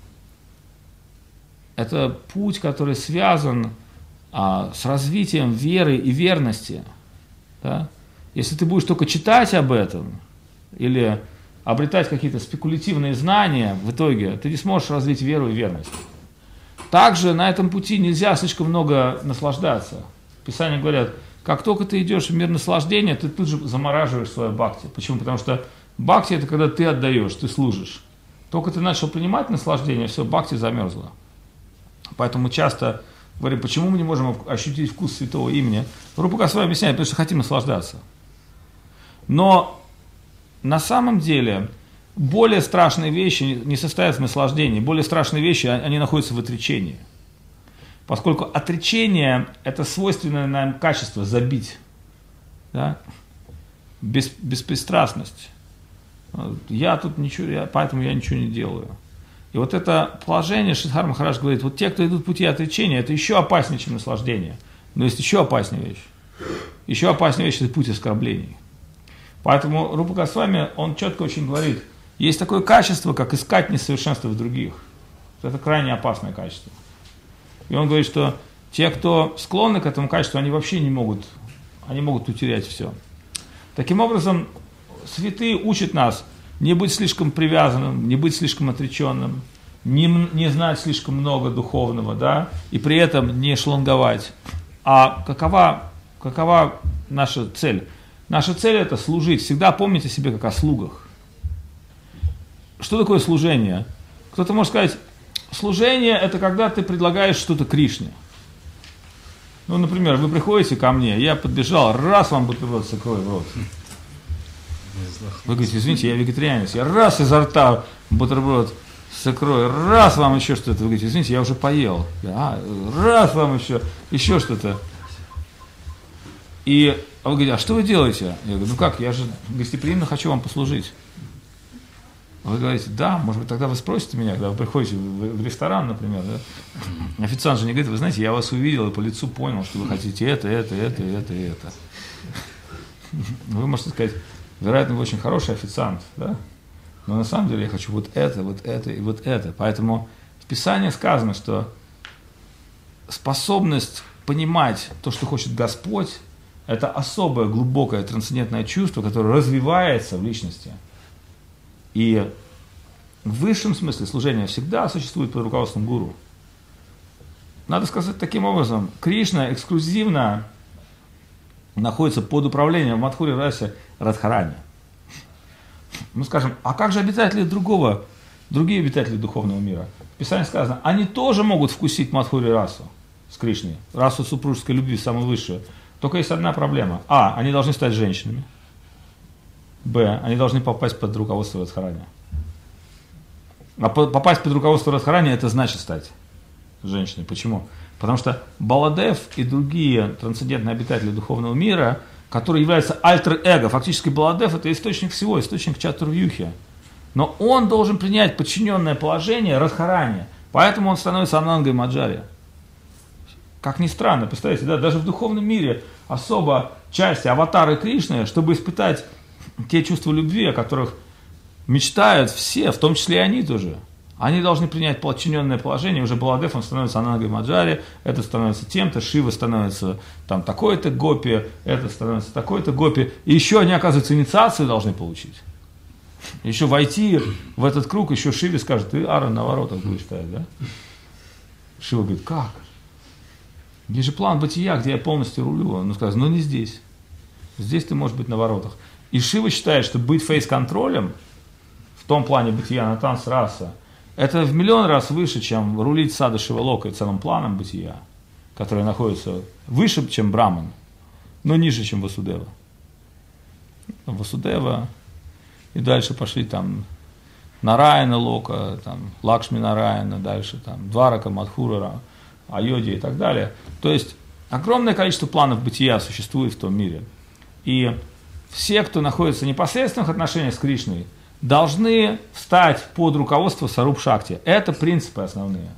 Это путь, который связан а, с развитием веры и верности. Да? Если ты будешь только читать об этом или обретать какие-то спекулятивные знания, в итоге ты не сможешь развить веру и верность. Также на этом пути нельзя слишком много наслаждаться. Писания говорят: как только ты идешь в мир наслаждения, ты тут же замораживаешь свое бхакти. Почему? Потому что бхакти – это когда ты отдаешь, ты служишь. Только ты начал принимать наслаждение, все, бхакти замерзло. Поэтому мы часто говорим: почему мы не можем ощутить вкус святого имени? Рупа Госвами объясняет: потому что хотим наслаждаться. Но на самом деле более страшные вещи не состоят в наслаждении, более страшные вещи, они находятся в отречении. Поскольку отречение – это свойственное нам качество забить, да? Бес, беспристрастность. Я тут ничего, я, поэтому я ничего не делаю. И вот это положение, Шридхар Махарадж говорит: вот те, кто идут пути отречения, это еще опаснее, чем наслаждение. Но есть еще опаснее вещь. Еще опаснее вещь – это путь оскорблений. Поэтому Рупа Госвами, он четко очень говорит: есть такое качество, как искать несовершенство в других. Это крайне опасное качество. И он говорит, что те, кто склонны к этому качеству, они вообще не могут, они могут утерять все. Таким образом, святые учат нас не быть слишком привязанным, не быть слишком отреченным, не, не знать слишком много духовного, да, и при этом не шланговать. А какова, какова наша цель? Наша цель – это служить. Всегда помните о себе как о слугах. Что такое служение? Кто-то может сказать: служение – это когда ты предлагаешь что-то Кришне. Ну, например, вы приходите ко мне, я подбежал, раз вам бутерброд с икрой в рот. Вы говорите, извините, я вегетарианец. Я раз изо рта бутерброд с икрой, раз вам еще что-то. Вы говорите, извините, я уже поел. А, раз вам еще, еще что-то. И вы говорите, а что вы делаете? Я говорю, ну как, я же гостеприимно хочу вам послужить. Вы говорите, да, может быть, тогда вы спросите меня, когда вы приходите в, в ресторан, например, да? Официант же не говорит, вы знаете, я вас увидел и по лицу понял, что вы хотите это, это, это, это и это. Вы можете сказать, вероятно, вы очень хороший официант, да? Но на самом деле я хочу вот это, вот это и вот это. Поэтому в Писании сказано, что способность понимать то, что хочет Господь, это особое, глубокое, трансцендентное чувство, которое развивается в личности. И в высшем смысле служение всегда существует под руководством гуру. Надо сказать таким образом, Кришна эксклюзивно находится под управлением Мадхури Расе Радхарани. Мы скажем, а как же обитатели другого, другие обитатели духовного мира? В Писании сказано, они тоже могут вкусить Мадхури Расу с Кришной, расу супружеской любви, самую высшую. Только есть одна проблема. А, они должны стать женщинами. Б, они должны попасть под руководство Радхарани. А попасть под руководство Радхарани, это значит стать женщиной. Почему? Потому что Баладев и другие трансцендентные обитатели духовного мира, которые являются альтер-эго, фактически Баладев это источник всего, источник Чатурвьюхи. Но он должен принять подчиненное положение Радхарани, поэтому он становится Анангой Маджари. Как ни странно, представляете, да, даже в духовном мире особо части аватары Кришны, чтобы испытать те чувства любви, о которых мечтают все, в том числе и они тоже. Они должны принять подчиненное положение. Уже Баладев, он становится Анангой Маджари, это становится тем-то, Шива становится там такой-то гопи, это становится такой-то гопи. И еще они, оказывается, инициацию должны получить. Еще войти в этот круг, еще Шиве скажет, ты Аарон на воротах будешь стоять, да? Шива говорит, как? Есть же план бытия, где я полностью рулю. Он скажет, ну не здесь. Здесь ты можешь быть на воротах. И Шива считает, что быть фейс-контролем в том плане бытия на танц раса, это в миллион раз выше, чем рулить сада Шивалока и целым планом бытия, который находится выше, чем Браман, но ниже, чем Васудева. Васудева, и дальше пошли там Нараяна Лока, там, Лакшми Нараяна, дальше там Дварака, Мадхура, Айоди и так далее. То есть огромное количество планов бытия существует в том мире. И все, кто находится в непосредственных отношениях с Кришной, должны встать под руководство Саруп Шакти. Это принципы основные.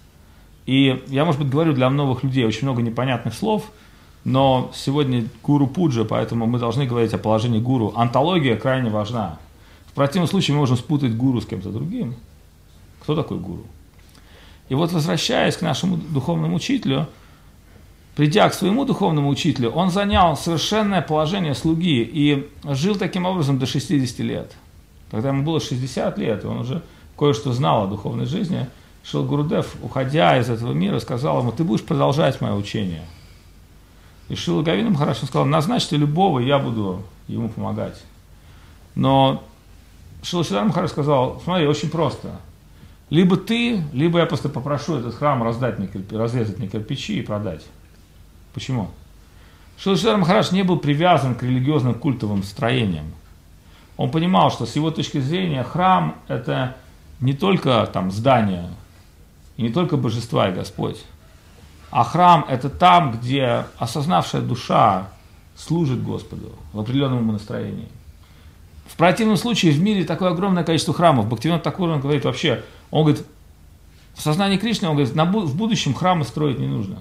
И я, может быть, говорю для новых людей очень много непонятных слов, но сегодня гуру пуджа, поэтому мы должны говорить о положении гуру. Антология крайне важна. В противном случае мы можем спутать гуру с кем-то другим. Кто такой гуру? И вот, возвращаясь к нашему духовному учителю, придя к своему духовному учителю, он занял совершенное положение слуги и жил таким образом до шестидесяти лет. Когда ему было шестьдесят лет, и он уже кое-что знал о духовной жизни, Шрила Гурудев, уходя из этого мира, сказал ему, ты будешь продолжать мое учение. И Шрила Говинда Махарадж сказал, назначьте любого, я буду ему помогать. Но Шрила Шридар Махарадж сказал, смотри, очень просто. Либо ты, либо я просто попрошу этот храм раздать мне, разрезать мне кирпичи и продать. Почему? Шрила Шридар Махарадж не был привязан к религиозным культовым строениям. Он понимал, что с его точки зрения храм – это не только там, здание, и не только божества и Господь, а храм – это там, где осознавшая душа служит Господу в определенном настроении. В противном случае в мире такое огромное количество храмов. Бхактивинода Тхакур, он говорит вообще, он говорит, в сознании Кришны, он говорит, в будущем храмы строить не нужно.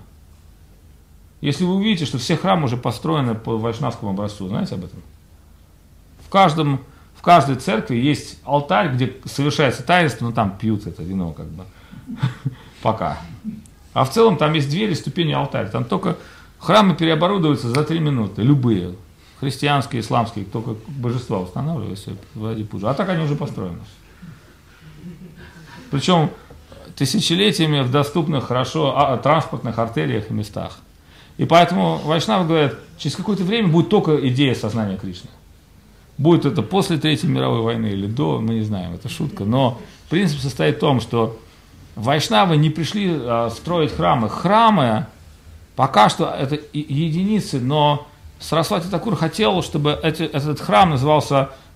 Если вы увидите, что все храмы уже построены по вайшнавскому образцу, знаете об этом? В, каждом, в каждой церкви есть алтарь, где совершается таинство, но там пьют это вино как бы, пока. А в целом там есть двери, ступени, алтарь. Там только храмы переоборудуются за три минуты, любые. Христианские, исламские, только божества устанавливаются в Ади-пуджу. А так они уже построены. Причем тысячелетиями в доступных хорошо а, транспортных артериях и местах. И поэтому вайшнавы говорят, через какое-то время будет только идея сознания Кришны. Будет это после Третьей мировой войны или до, мы не знаем, это шутка. Но принцип состоит в том, что вайшнавы не пришли а, строить храмы. Храмы пока что это единицы, но Сарасвати Такур хотел, чтобы эти, этот храм назывался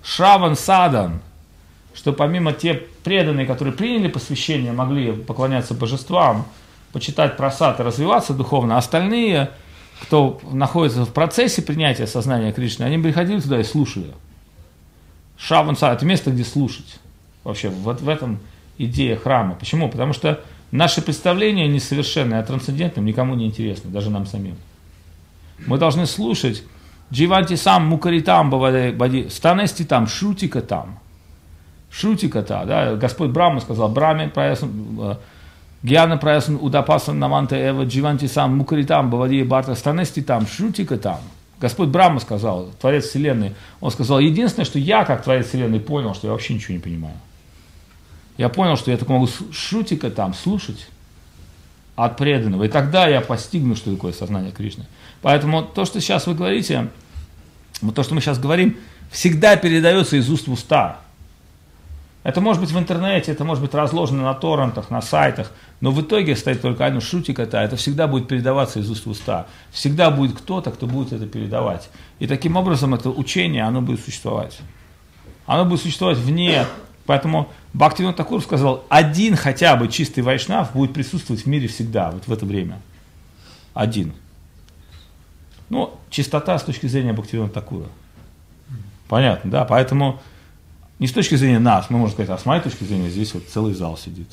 Шраван Садан, что помимо тех преданные, которые приняли посвящение, могли поклоняться божествам, почитать прасад и развиваться духовно, остальные, кто находится в процессе принятия сознания Кришны, они приходили туда и слушали. Шраван Садан – это место, где слушать. Вообще, вот в этом идея храма. Почему? Потому что наши представления несовершенные, а трансцендентным никому не интересны, даже нам самим. Мы должны слушать Дживанти сам мукаритам бавади, станести там, шрутика там. Шрутика-та, да, Господь Брахма сказал, Брахме праясан, Гьяна праясан удапасан наманта эва, Дживанти сам мукаритам бавади барта, станести там, шрутика там. Господь Брахма сказал, Творец Вселенной, он сказал, единственное, что я, как Творец Вселенной, понял, что я вообще ничего не понимаю. Я понял, что я только могу шрутика там слушать от преданного, и тогда я постигну, что такое сознание Кришны. Поэтому то, что сейчас вы говорите, то, что мы сейчас говорим, всегда передается из уст в уста. Это может быть в интернете, это может быть разложено на торрентах, на сайтах, но в итоге стоит только один шутик, это, это всегда будет передаваться из уст в уста. Всегда будет кто-то, кто будет это передавать. И таким образом это учение, оно будет существовать. Оно будет существовать вне. Поэтому Бхактивинода Тхакур сказал, один хотя бы чистый вайшнав будет присутствовать в мире всегда, вот в это время. Один. Ну, чистота с точки зрения Бхактивинода Тхакура. Понятно, да? Поэтому не с точки зрения нас, мы можем сказать, а с моей точки зрения здесь вот целый зал сидит.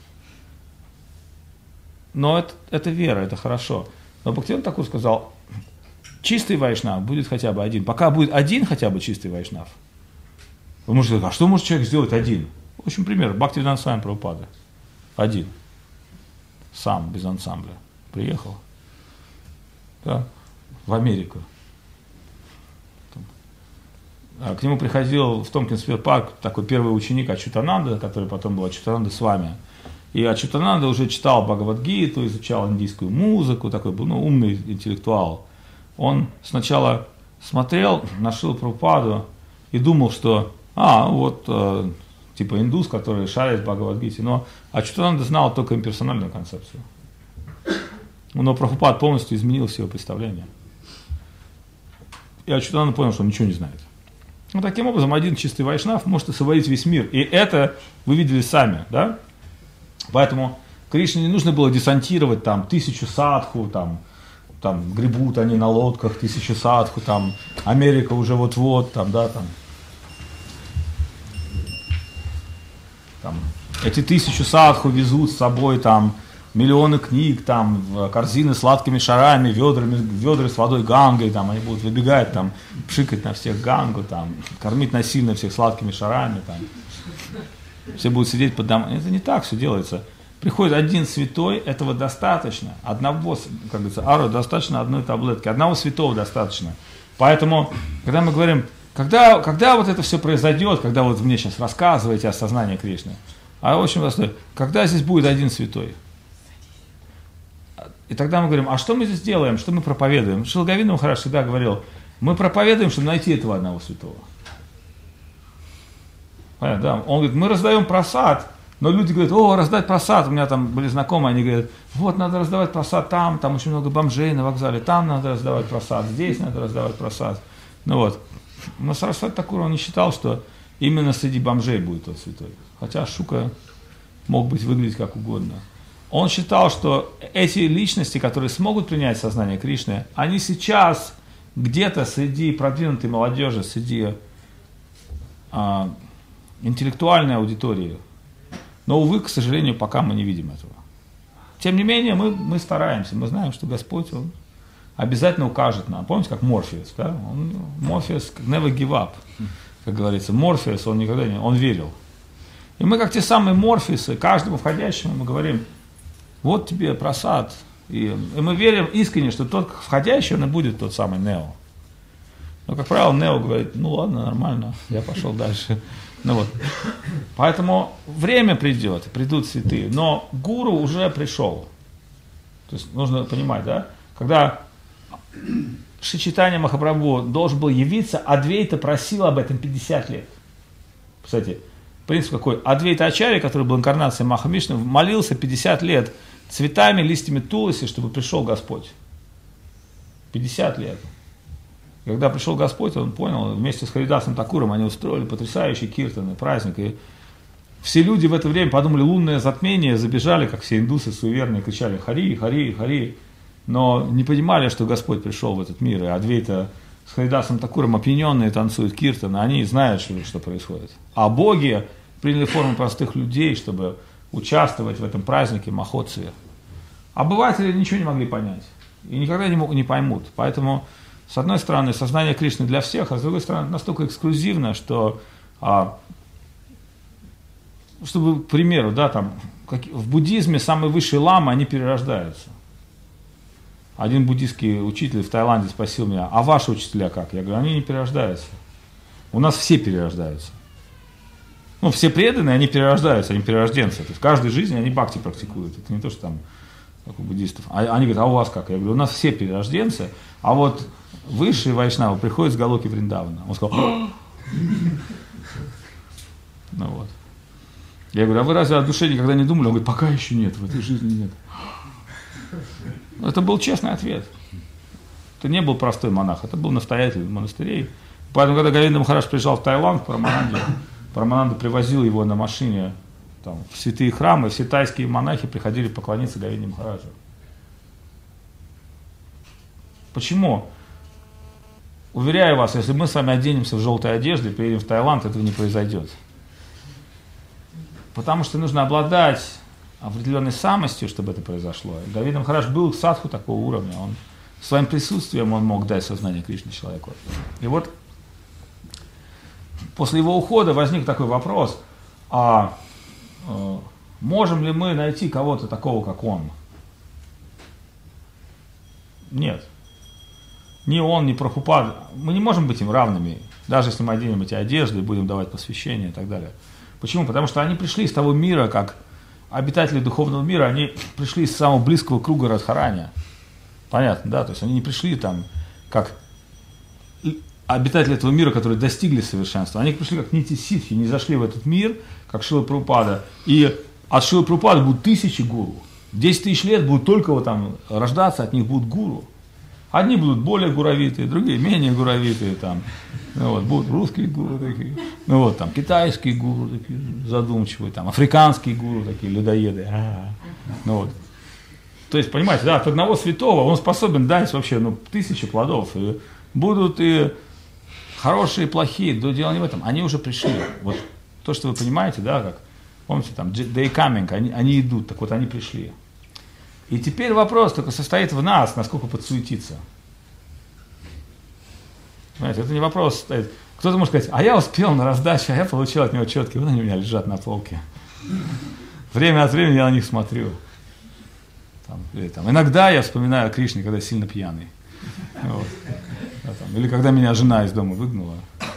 Но это, это вера, это хорошо. Но Бхактивинода Тхакур сказал, чистый вайшнав будет хотя бы один. Пока будет один хотя бы чистый вайшнав. Вы можете сказать, а что может человек сделать один? В общем, пример, Бхактивинода Свами Прабхупада. Один. Сам, без ансамбля. Приехал. Да, в Америку. К нему приходил в Томпкинс-Филл парк такой первый ученик Ачютананда, который потом был Ачютананда Свами. И Ачютананда уже читал Бхагавад-гиту, изучал индийскую музыку, такой был, ну, умный интеллектуал. Он сначала смотрел на Шрилу Прабхупаду и думал, что, а, вот, э, типа индус, который шарит в Бхагавад-гите. Но Ачютананда знал только имперсональную концепцию. Но Прабхупад полностью изменил все его представления. И Ачютананда понял, что он ничего не знает. Ну, таким образом, один чистый вайшнав может освободить весь мир. И это вы видели сами, да? Поэтому Кришне не нужно было десантировать там тысячу садху, там, там гребут они на лодках, тысячу садху, там Америка уже вот-вот, там, да, там. Там эти тысячу садху везут с собой там миллионы книг, там, корзины с сладкими шарами, ведрами, ведры с водой Гангой, там, они будут выбегать, там, пшикать на всех Гангу, там, кормить насильно всех сладкими шарами, там. Все будут сидеть под домом. Это не так все делается. Приходит один святой, этого достаточно. Одного, как говорится, ару достаточно одной таблетки. Одного святого достаточно. Поэтому, когда мы говорим, когда, когда вот это все произойдет, когда вот вы мне сейчас рассказываете о сознании Кришны, а очень простой, когда здесь будет один святой? И тогда мы говорим, а что мы здесь делаем, что мы проповедуем? Шрила Говинда Махарадж всегда говорил, мы проповедуем, чтобы найти этого одного святого. Понятно, да? Он говорит, мы раздаем прасад, но люди говорят, о, раздать прасад, у меня там были знакомые, они говорят, вот, надо раздавать прасад там, там очень много бомжей на вокзале, там надо раздавать прасад, здесь надо раздавать прасад. Ну вот, но Сарасвати Такур, он не считал, что именно среди бомжей будет тот святой. Хотя Шука мог быть выглядеть как угодно. Он считал, что эти личности, которые смогут принять сознание Кришны, они сейчас где-то среди продвинутой молодежи, среди а, интеллектуальной аудитории. Но, увы, к сожалению, пока мы не видим этого. Тем не менее, мы, мы стараемся, мы знаем, что Господь, Он обязательно укажет нам. Помните, как Морфеус, да? Он, Морфеус never give up, как говорится. Морфеус, он никогда не, он верил. И мы, как те самые Морфеусы, каждому входящему мы говорим, вот тебе прасад. И, и мы верим искренне, что тот входящий, он и будет тот самый Нео. Но, как правило, Нео говорит, ну ладно, нормально, я пошел дальше. Ну вот. Поэтому время придет, придут святые, но гуру уже пришел. То есть нужно понимать, да, когда Шри Чайтанья Махапрабху должен был явиться, Адвейта просил об этом пятьдесят лет. Кстати, принцип какой? Адвейта Ачарья, который был инкарнацией Махавишну, молился пятьдесят лет цветами, листьями туласи, чтобы пришел Господь. пятьдесят лет. И Когда пришел Господь, он понял, вместе с Харидасом Такуром они устроили потрясающий киртан, праздник. И все люди в это время подумали, лунное затмение, забежали, как все индусы суеверные, кричали «Хари, Хари, Хари». Но не понимали, что Господь пришел в этот мир. И Адвейта с Харидасом Такуром опьяненные танцуют киртан, они знают, что, что происходит. А боги приняли форму простых людей, чтобы участвовать в этом празднике Махотсве. Обыватели ничего не могли понять. И никогда не, могут, не поймут. Поэтому, с одной стороны, сознание Кришны для всех, а с другой стороны, настолько эксклюзивно, что, а, чтобы, к примеру, да, там, как, в буддизме самые высшие ламы, они перерождаются. Один буддийский учитель в Таиланде спросил меня, а ваши учителя как? Я говорю, они не перерождаются. У нас все перерождаются. Ну, все преданные, они перерождаются, они перерожденцы. То есть в каждой жизни они бхакти практикуют. Это не то, что там, как у буддистов. А они говорят, а у вас как? Я говорю, у нас все перерожденцы, а вот высшие вайшнавы приходят с Галоки Вриндавана. Он сказал, ну вот. Я говорю, а вы разве о душе никогда не думали? Он говорит, пока еще нет, в этой жизни нет. Это был честный ответ. Это не был простой монах, это был настоятель монастырей. Поэтому, когда Говинда Махарадж приезжал в Таиланд, Парамананде, Парамананда привозил его на машине там, в святые храмы, все тайские монахи приходили поклониться Говинде Махараджу. Почему? Уверяю вас, если мы с вами оденемся в желтой одежде и приедем в Таиланд, этого не произойдет. Потому что нужно обладать определенной самостью, чтобы это произошло. Говинда Махарадж был садху такого уровня. Он, своим присутствием он мог дать сознание Кришны человеку. И вот после его ухода возник такой вопрос, а э, можем ли мы найти кого-то такого, как он? Нет. Ни он, ни Прабхупада. Мы не можем быть им равными, даже если мы оденем эти одежды и будем давать посвящение и так далее. Почему? Потому что они пришли из того мира, как обитатели духовного мира, они пришли из самого близкого круга Радхараня. Понятно, да? То есть они не пришли там, как обитатели этого мира, которые достигли совершенства. Они пришли как нити ситхи, не зашли в этот мир, как Шрила Прабхупада. И от Шрилы Прабхупады будут тысячи гуру. Десять тысяч лет будут только вот там рождаться, от них будут гуру. Одни будут более гуровитые, другие менее гуровитые, там, ну, вот, будут русские гуру такие, ну вот там китайские гуру такие задумчивые, там, африканские гуру такие людоеды. А-а-а. Ну, вот. То есть, понимаете, да, от одного святого он способен дать вообще ну, тысячи плодов. И будут и хорошие, и плохие, но дело не в этом. Они уже пришли. Вот то, что вы понимаете, да, как, помните, там, they coming, они, они идут, так вот они пришли. И теперь вопрос только состоит в нас, насколько подсуетиться. Понимаете, это не вопрос стоит. Кто-то может сказать, а я успел на раздаче, а я получил от него четки, вот они у меня лежат на полке. Время от времени я на них смотрю. Там, или, там, иногда я вспоминаю о Кришне, когда сильно пьяный. Вот. Да, там, или когда меня жена из дома выгнала.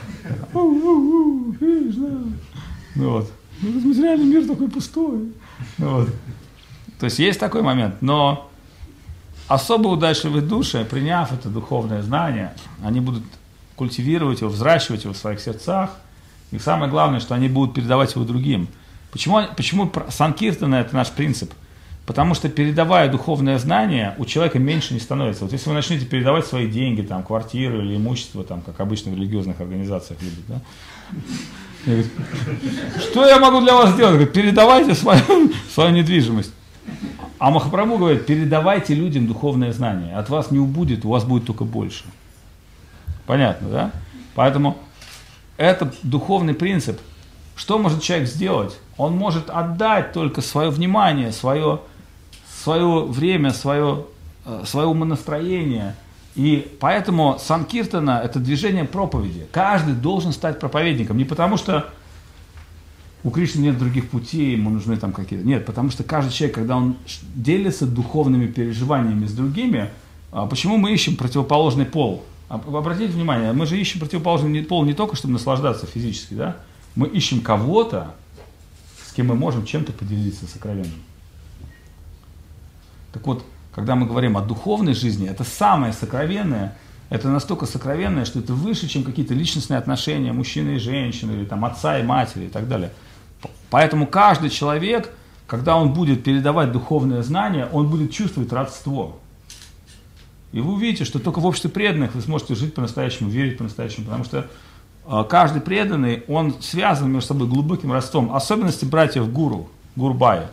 Ну вот. Материальный мир такой пустой. Вот. То есть есть такой момент, но особо удачливые души, приняв это духовное знание, они будут культивировать его, взращивать его в своих сердцах. И самое главное, что они будут передавать его другим. Почему, почему санкиртана – это наш принцип? Потому что, передавая духовное знание, у человека меньше не становится. Вот если вы начнете передавать свои деньги, там, квартиры или имущество, там, как обычно в религиозных организациях любят, да? Я говорю, что я могу для вас сделать? Говорит, передавайте свою, свою недвижимость. А Махапрабху говорит, передавайте людям духовное знание. От вас не убудет, у вас будет только больше. Понятно, да? Поэтому это духовный принцип. Что может человек сделать? Он может отдать только свое внимание, свое, свое время, свое, свое умонастроение. И поэтому санкиртана – это движение проповеди. Каждый должен стать проповедником. Не потому что у Кришны нет других путей, ему нужны там какие-то. Нет, потому что каждый человек, когда он делится духовными переживаниями с другими, почему мы ищем противоположный пол? Обратите внимание, мы же ищем противоположный пол не только, чтобы наслаждаться физически, да? Мы ищем кого-то, с кем мы можем чем-то поделиться сокровенным. Так вот, когда мы говорим о духовной жизни, это самое сокровенное, это настолько сокровенное, что это выше, чем какие-то личностные отношения мужчины и женщины, или там отца и матери и так далее. Поэтому каждый человек, когда он будет передавать духовное знание, он будет чувствовать родство. И вы увидите, что только в обществе преданных вы сможете жить по-настоящему, верить по-настоящему, потому что э, каждый преданный, он связан между собой глубоким родством. Особенности братьев Гуру, Гурбая.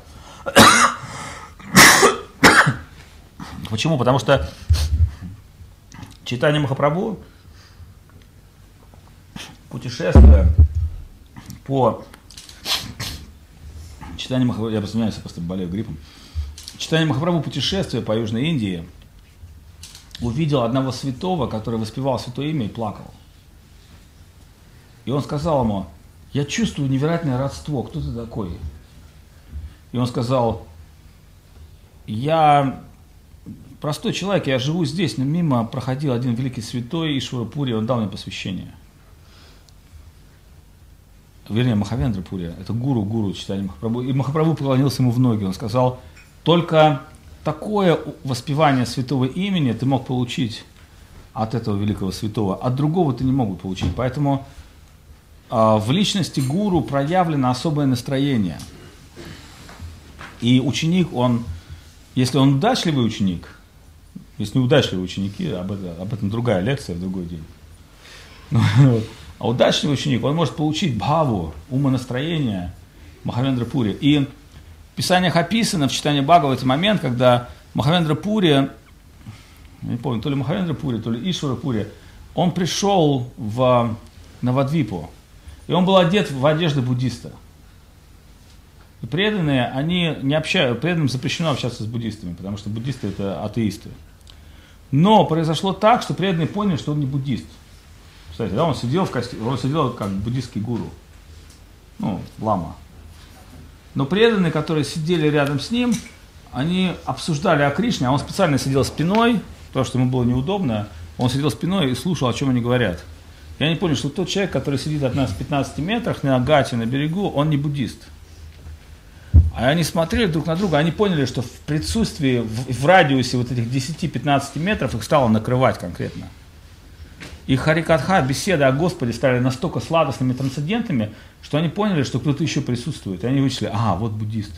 Почему? Потому что Чайтанья Махапрабху, путешествуя по Чайтанья Махапрабху, я извиняюсь, я просто болею гриппом. Чайтанья Махапрабху, путешествуя по Южной Индии, увидел одного святого, который воспевал святое имя и плакал. И он сказал ему: я чувствую невероятное родство, кто ты такой? И он сказал: я простой человек, я живу здесь, но мимо проходил один великий святой Ишвара Пури, он дал мне посвящение. Вернее, Махавендра Пури, это гуру, гуру Чайтанья Махапрабху. И Махапрабху поклонился ему в ноги, он сказал: только такое воспевание святого имени ты мог получить от этого великого святого, от другого ты не мог бы получить. Поэтому э, в личности гуру проявлено особое настроение. И ученик, он, если он удачливый ученик, если неудачливые ученики, об этом, об этом другая лекция в другой день. А удачливый ученик, он может получить бхаву, умонастроение Махавендра Пури. И в Писаниях описано, в читании Бхагавата, момент, когда Махавендра Пури, я не помню, то ли Махавендра Пури, то ли Ишвара Пури, он пришел в Навадвипу, и он был одет в одежды буддиста. И преданные, они не общаются, преданным запрещено общаться с буддистами, потому что буддисты это атеисты. Но произошло так, что преданные поняли, что он не буддист. Кстати, да, он сидел в костюме, он сидел как буддистский гуру, ну, лама. Но преданные, которые сидели рядом с ним, они обсуждали о Кришне, а он специально сидел спиной, потому что ему было неудобно, он сидел спиной и слушал, о чем они говорят. И они поняли, что тот человек, который сидит от нас в пятнадцати метрах на гате, на берегу, он не буддист. А они смотрели друг на друга, они поняли, что в присутствии, в, в радиусе вот этих десяти-пятнадцати метров их стало накрывать конкретно. И харикатха, беседы о Господе стали настолько сладостными, трансцендентными, что они поняли, что кто-то еще присутствует. И они вычислили: ага, вот буддист.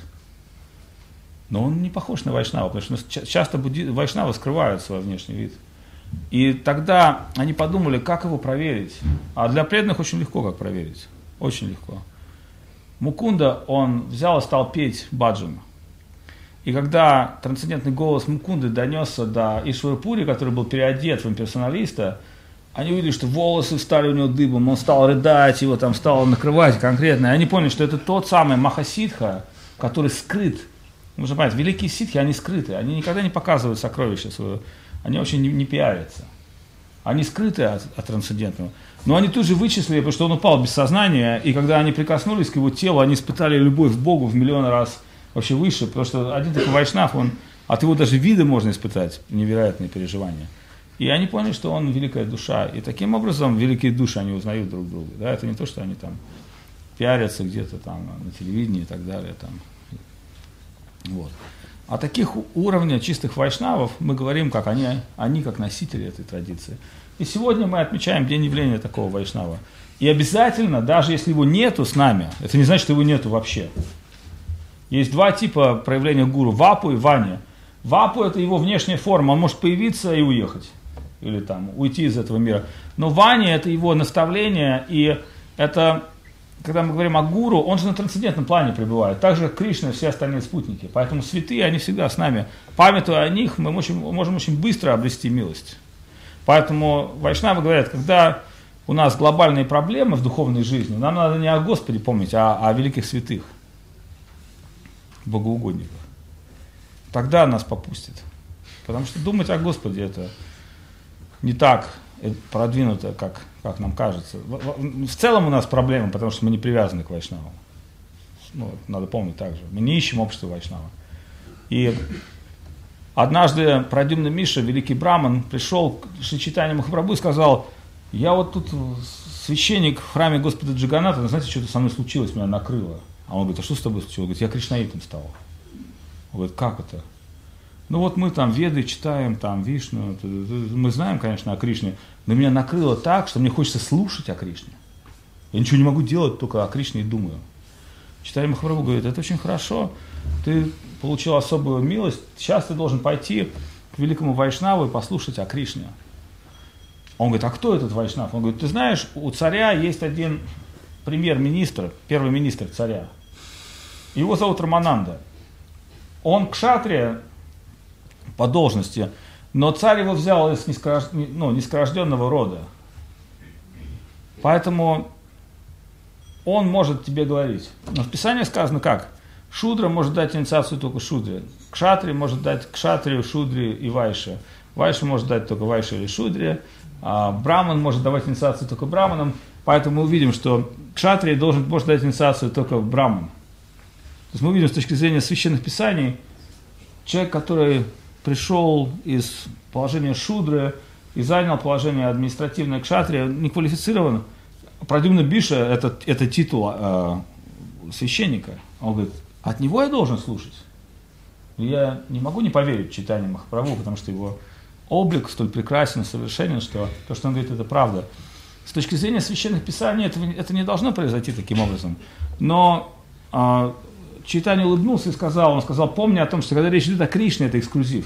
Но он не похож на вайшнава, потому что часто будди... вайшнавы скрывают свой внешний вид. И тогда они подумали, как его проверить. А для преданных очень легко как проверить. Очень легко. Мукунда, он взял и стал петь баджан. И когда трансцендентный голос Мукунды донесся до Ишвара Пури, который был переодет в имперсоналиста, они увидели, что волосы стали у него дыбом, он стал рыдать, его там стало накрывать конкретно. И они поняли, что это тот самый Махасидха, который скрыт. Нужно понять, великие ситхи, они скрыты, они никогда не показывают сокровища свое, они очень не, не пиарятся. Они скрыты от, от трансцендентного. Но они тут же вычислили, потому что он упал без сознания, и когда они прикоснулись к его телу, они испытали любовь к Богу в миллион раз вообще выше, потому что один такой вайшнав, он, от его даже вида можно испытать невероятные переживания. И они поняли, что он великая душа. И таким образом великие души, они узнают друг друга. Да? Это не то, что они там пиарятся где-то там на телевидении и так далее. Там. Вот. О таких уровнях чистых вайшнавов мы говорим, как они, они как носители этой традиции. И сегодня мы отмечаем день явления такого вайшнава. И обязательно, даже если его нету с нами, это не значит, что его нету вообще. Есть два типа проявления гуру: вапу и ваня. Вапу — это его внешняя форма, он может появиться и уехать. Или там уйти из этого мира. Но ваня — это его наставление, и это, когда мы говорим о гуру, он же на трансцендентном плане пребывает, так же, как Кришна и все остальные спутники. Поэтому святые, они всегда с нами. Памятуя о них, мы можем, можем очень быстро обрести милость. Поэтому вайшнавы говорят, когда у нас глобальные проблемы в духовной жизни, нам надо не о Господе помнить, а о великих святых, богоугодниках. Тогда нас попустит. Потому что думать о Господе — это не так продвинуто, как, как нам кажется. В, в, в целом у нас проблемы, потому что мы не привязаны к вайшнавам. Ну, надо помнить также. Мы не ищем общество вайшнава. И однажды Прадьюмна Миша, великий браман, пришел к Шри Чайтанье Махапрабху и сказал: я вот тут священник в храме Господа Джаганната, но знаете, что-то со мной случилось, меня накрыло. А он говорит: а что с тобой случилось? Он говорит: я кришнаитом стал. Он говорит: как это? Ну вот мы там Веды читаем, там Вишну, мы знаем, конечно, о Кришне, но меня накрыло так, что мне хочется слушать о Кришне. Я ничего не могу делать, только о Кришне и думаю. Чайтанья Махапрабху говорит: это очень хорошо, ты получил особую милость, сейчас ты должен пойти к великому Вайшнаву и послушать о Кришне. Он говорит, а кто этот Вайшнав? Он говорит, ты знаешь, у царя есть один премьер-министр, первый министр царя. Его зовут Рамананда. Он кшатрия по должности, но царь его взял из ну, низкорожденного рода. Поэтому он может тебе говорить. Но в Писании сказано как? Шудра может дать инициацию только шудре. Кшатри может дать кшатрию, шудре и вайше. Вайше может дать только вайше или шудре. А браман может давать инициацию только браманам. Поэтому мы увидим, что кшатрия должен, может дать инициацию только браман. То есть мы увидим с точки зрения священных писаний, человек, который пришел из положения шудры и занял положение административной кшатрия, не квалифицирован. Прадьюмна Биша это, это титул э, священника. Он говорит, от него я должен слушать. Я не могу не поверить в читание Махапрабху, потому что его облик столь прекрасен и совершенен, что то, что он говорит, это правда. С точки зрения священных писаний это, это не должно произойти таким образом. Но э, Чайтанья улыбнулся и сказал, он сказал, помни о том, что когда речь идет о Кришне, это эксклюзив.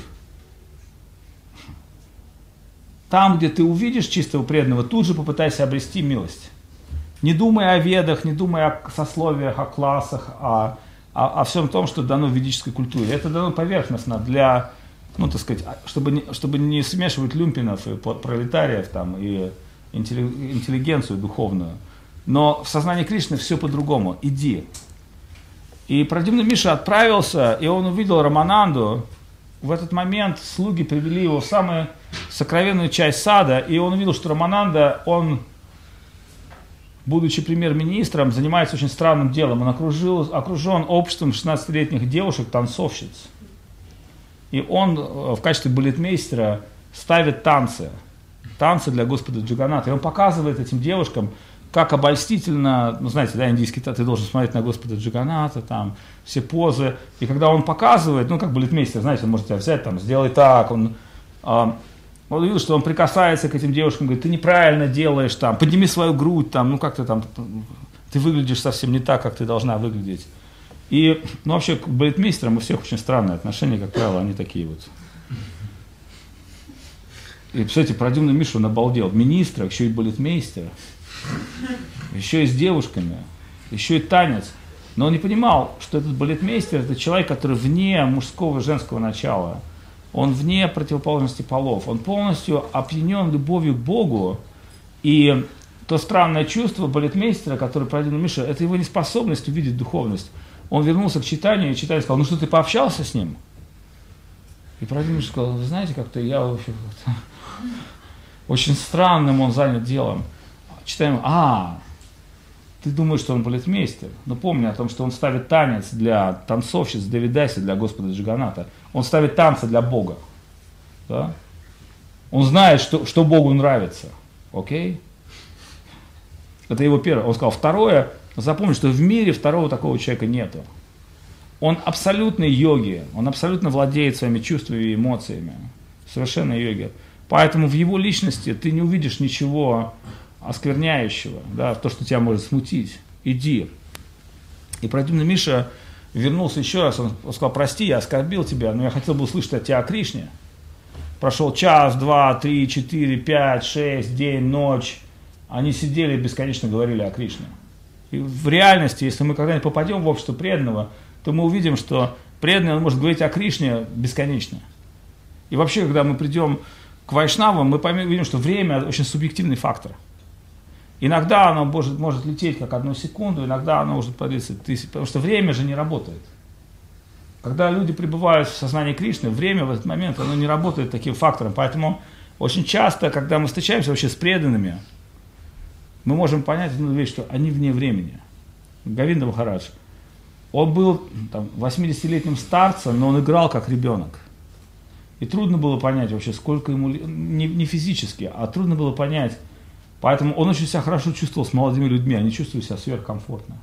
Там, где ты увидишь чистого преданного, тут же попытайся обрести милость. Не думай о ведах, не думай о сословиях, о классах, о, о, о всем том, что дано в ведической культуре. Это дано поверхностно для, ну, так сказать, чтобы не, чтобы не смешивать люмпинов и пролетариев там, и интеллигенцию духовную. Но в сознании Кришны все по-другому. Иди. И Прадьюмна Миша отправился, и он увидел Рамананду. В этот момент слуги привели его в самую сокровенную часть сада, и он увидел, что Рамананда, он, будучи премьер-министром, занимается очень странным делом. Он окружил, окружен обществом шестнадцатилетних девушек-танцовщиц. И он в качестве балетмейстера ставит танцы. Танцы для Господа Джаганната. И он показывает этим девушкам, как обольстительно, ну знаете, да, индийский ты должен смотреть на Господа Джаганната, там, все позы. И когда он показывает, ну как балетмейстер, знаете, он может тебя взять, там, сделай так, он, а, он увидел, что он прикасается к этим девушкам, говорит, ты неправильно делаешь, там, подними свою грудь, там, ну как ты там, ты выглядишь совсем не так, как ты должна выглядеть. И, ну вообще, к балетмейстерам у всех очень странные отношения, как правило, они такие вот. И, представляете, Прадьюмна Миша, он обалдел, министра, еще и балетмейстера. Еще и с девушками, еще и танец. Но он не понимал, что этот балетмейстер, это человек, который вне мужского и женского начала. Он вне противоположности полов. Он полностью опьянен любовью к Богу. И то странное чувство балетмейстера, которое Прадьюмна Миша, это его неспособность увидеть духовность. Он вернулся к читанию, и читатель сказал, ну что, ты пообщался с ним? И Прадьюмна Миша сказал, вы знаете, как-то я вообще как-то... очень странным он занят делом. Читаем, а, ты думаешь, что он балетмейстер, но помни о том, что он ставит танец для танцовщиц, для Видаси, для Господа Джаганната. Он ставит танцы для Бога. Да? Он знает, что, что Богу нравится. Окей? Это его первое. Он сказал, второе, запомни, что в мире второго такого человека нету. Он абсолютный йоги, он абсолютно владеет своими чувствами и эмоциями. Совершенно йоги. Поэтому в его личности ты не увидишь ничего оскверняющего, да, то, что тебя может смутить. Иди. И Прадьюмна Миша вернулся еще раз, он сказал, прости, я оскорбил тебя, но я хотел бы услышать от тебя о Кришне. Прошел час, два, три, четыре, пять, шесть, день, ночь. Они сидели и бесконечно говорили о Кришне. И в реальности, если мы когда-нибудь попадем в общество преданного, то мы увидим, что преданный он может говорить о Кришне бесконечно. И вообще, когда мы придем к вайшнавам, мы поймем, увидим, что время очень субъективный фактор. Иногда оно может, может лететь как одну секунду, иногда оно может продлиться тысячи, потому что время же не работает. Когда люди пребывают в сознании Кришны, время в этот момент оно не работает таким фактором. Поэтому очень часто, когда мы встречаемся вообще с преданными, мы можем понять одну вещь, что они вне времени. Говинда Махарадж, он был там, восьмидесятилетним старцем, но он играл как ребенок. И трудно было понять вообще, сколько ему, не, не физически, а трудно было понять. Поэтому он очень себя хорошо чувствовал с молодыми людьми, они чувствовали себя сверхкомфортно.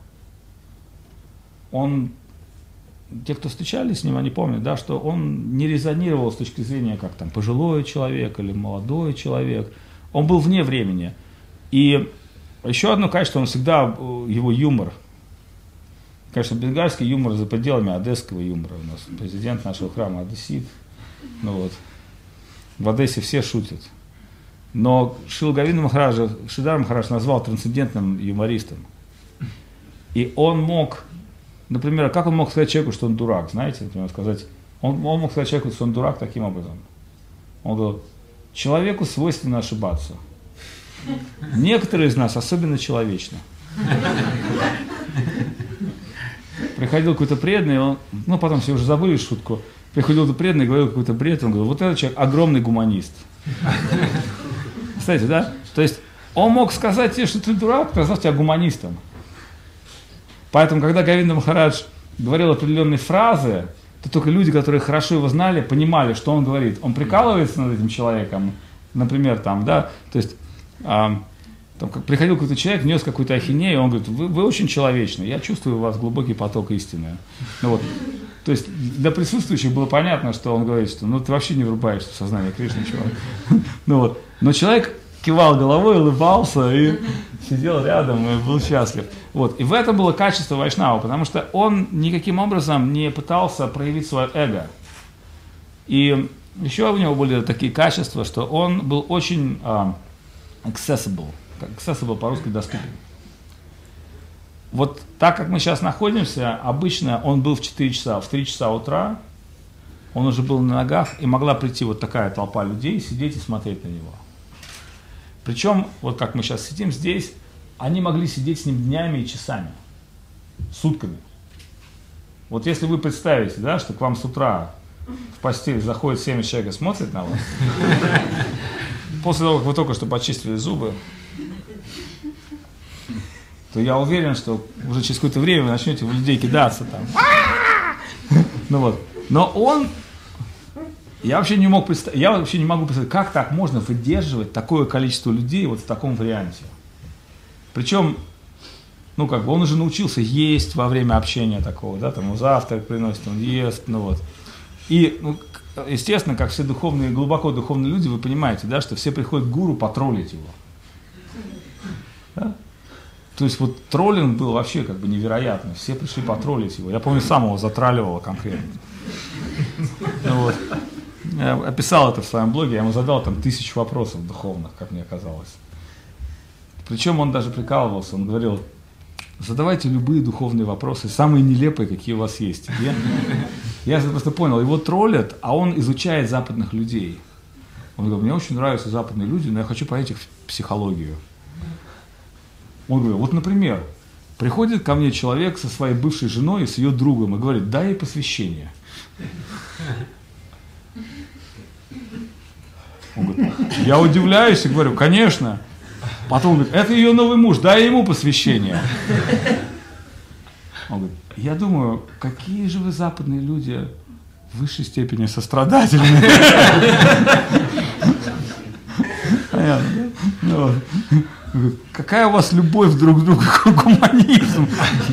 Он, те, кто встречались с ним, они помнят, да, что он не резонировал с точки зрения, как там, пожилой человек или молодой человек. Он был вне времени. И еще одно качество, он всегда, его юмор. Конечно, бенгальский юмор за пределами одесского юмора. У нас президент нашего храма одессит. Ну вот. В Одессе все шутят. Но Шрила Говинда Махараджа Шридхар Махарадж назвал трансцендентным юмористом. И он мог, например, как он мог сказать человеку, что он дурак, знаете, например, сказать, он, он мог сказать человеку, что он дурак таким образом. Он говорил, человеку свойственно ошибаться. Некоторые из нас особенно человечны. Приходил какой-то преданный, он, ну потом все уже забыли шутку, приходил какой-то преданный, говорил какой-то бред, он говорил, вот этот человек огромный гуманист. Кстати, да? То есть он мог сказать тебе, что ты дурак, назвав тебя гуманистом. Поэтому, когда Говинда Махарадж говорил определенные фразы, то только люди, которые хорошо его знали, понимали, что он говорит. Он прикалывается над этим человеком, например, там, да, то есть а, там, как приходил какой-то человек, нес какую-то ахинею, он говорит, вы, вы очень человечны, я чувствую у вас глубокий поток истины. Ну, вот. То есть для присутствующих было понятно, что он говорит, что ну ты вообще не врубаешься в сознание Кришны, чувак. Ну, вот. Но человек кивал головой, улыбался и сидел рядом и был счастлив. Вот. И в этом было качество Вайшнава, потому что он никаким образом не пытался проявить свое эго. И еще у него были такие качества, что он был очень uh, accessible, accessible по-русски доступен. Вот так как мы сейчас находимся, обычно он был в четыре часа, в три часа утра, он уже был на ногах, и могла прийти вот такая толпа людей, сидеть и смотреть на него. Причем, вот как мы сейчас сидим здесь, они могли сидеть с ним днями и часами, сутками. Вот если вы представите, да, что к вам с утра в постель заходит семьдесят человек и смотрит на вас, после того, как вы только что почистили зубы, то я уверен, что уже через какое-то время вы начнете в людей кидаться там. Ну вот. Но он, я вообще не мог представить, я вообще не могу представить, как так можно выдерживать такое количество людей вот в таком варианте. Причем, ну как бы он уже научился есть во время общения такого, да, там завтрак приносит, он ест, ну вот. И, ну, естественно, как все духовные, глубоко духовные люди, вы понимаете, да, что все приходят к гуру потроллить его. Да? То есть вот троллинг был вообще как бы невероятный. Все пришли потроллить его. Я помню, сам его затраливал конкретно. Ну, вот. Я описал это в своем блоге, я ему задал там тысячу вопросов духовных, как мне казалось. Причем он даже прикалывался, он говорил, задавайте любые духовные вопросы, самые нелепые, какие у вас есть. Я, я просто понял, его троллят, а он изучает западных людей. Он говорит, мне очень нравятся западные люди, но я хочу понять их психологию. Он говорит, вот, например, приходит ко мне человек со своей бывшей женой и с ее другом и говорит, дай ей посвящение. Он говорит, я удивляюсь и говорю, конечно. Потом он говорит, это ее новый муж, дай ему посвящение. Он говорит, я думаю, какие же вы западные люди в высшей степени сострадательные. Понятно, да? Какая у вас любовь друг к другу, какой гуманизм.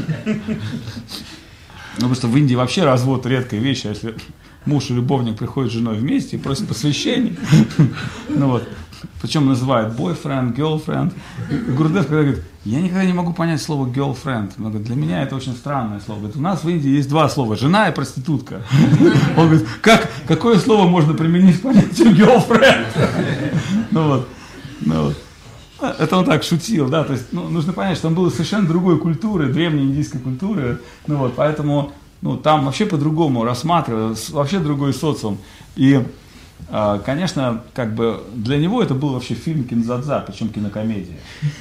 Ну, просто в Индии вообще развод редкая вещь, а если муж и любовник приходят с женой вместе и просят посвящения. Ну вот. Причем называют boyfriend, girlfriend. И Гурудев когда говорит, я никогда не могу понять слово girlfriend. Он говорит, для меня это очень странное слово. Говорит, у нас в Индии есть два слова, жена и проститутка. Он говорит, как, какое слово можно применить к понятию girlfriend? Ну вот. Ну вот. Это он так шутил, да, то есть ну, нужно понять, что он был из совершенно другой культуры, древней индийской культуры, ну вот, поэтому ну, там вообще по-другому рассматривали, вообще другой социум. И, э, конечно, как бы для него это был вообще фильм кинзадза, причем кинокомедия.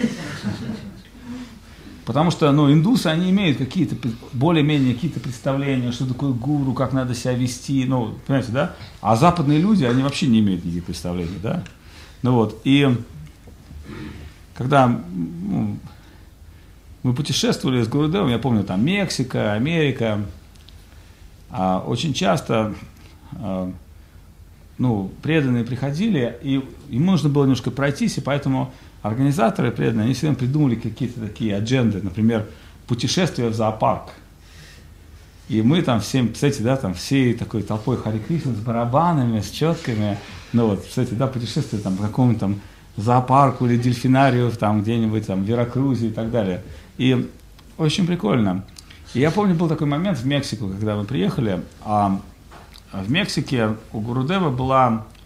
Потому что, ну, индусы, они имеют какие-то, более-менее какие-то представления, что такое гуру, как надо себя вести, ну, понимаете, да? А западные люди, они вообще не имеют никаких представлений, да? Ну вот, и когда ну, мы путешествовали с Гурудевом, я помню, там Мексика, Америка, а, очень часто а, ну, преданные приходили, и ему нужно было немножко пройтись, и поэтому организаторы преданные, они всегда придумали какие-то такие адженды, например, путешествие в зоопарк. И мы там всем, кстати, да, там всей такой толпой Харе Кришна с барабанами, с четками, ну вот, кстати, да, путешествие там по какому-то там зоопарку или дельфинарию там где-нибудь там в Веракрузе и так далее. И очень прикольно. И я помню, был такой момент в Мексику, когда мы приехали, а в Мексике у Гурудева была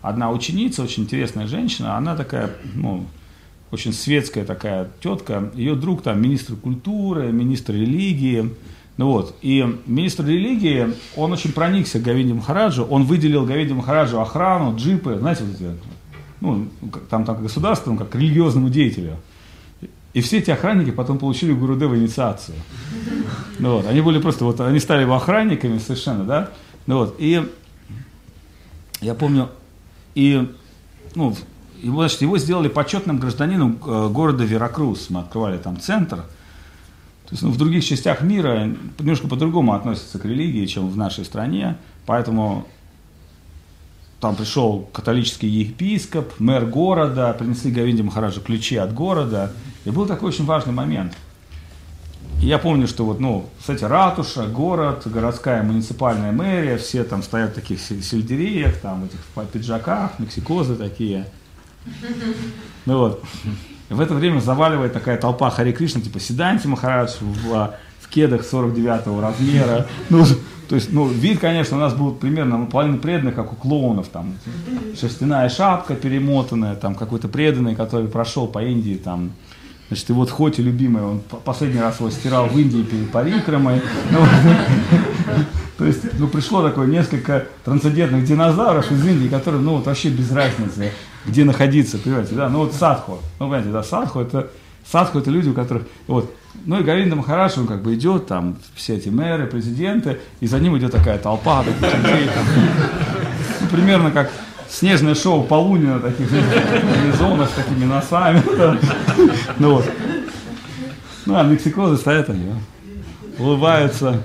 одна ученица, очень интересная женщина, она такая, ну, очень светская такая тетка, ее друг там министр культуры, министр религии, ну вот, и министр религии, он очень проникся Говинди Махараджу, он выделил Говинди Махараджу охрану, джипы, знаете, вот эти, ну, там, там государственному, как религиозному деятелю. И все эти охранники потом получили у Гурудева инициацию. Ну вот, они были просто, вот, они стали его охранниками совершенно, да, ну вот, и я помню, и, ну, его, значит, его сделали почетным гражданином города Веракрус, мы открывали там центр. То есть, ну, в других частях мира немножко по-другому относятся к религии, чем в нашей стране, поэтому там пришел католический епископ, мэр города, принесли Говинди Махараджу ключи от города, и был такой очень важный момент. И я помню, что вот, ну, кстати, ратуша, город, городская муниципальная мэрия, все там стоят в таких сельдереях, там, в этих пиджаках, мексикозы такие. Ну вот. И в это время заваливает такая толпа Харе Кришна, типа Сиданти Махарадж в, в кедах сорок девятого размера. Ну, то есть, ну, вид, конечно, у нас был примерно половина преданных, как у клоунов, там, шерстяная шапка перемотанная, там, какой-то преданный, который прошел по Индии, там, значит, и вот Хоти, любимый, он последний раз его стирал в Индии перед парикрамой. Ну, то есть, ну, пришло такое несколько трансцендентных динозавров из Индии, которые, ну, вот вообще без разницы, где находиться, понимаете, да, ну, вот садху, ну, понимаете, да, садху это, садху это люди, у которых, вот, ну, и Говинда Махарадж, он как бы идет, там, все эти мэры, президенты, и за ним идет такая толпа, таких людей, там, ну, примерно как снежное шоу Полунина, таких горизонтов с такими носами, да. Ну, вот, ну, а мексикозы стоят они, да, улыбаются.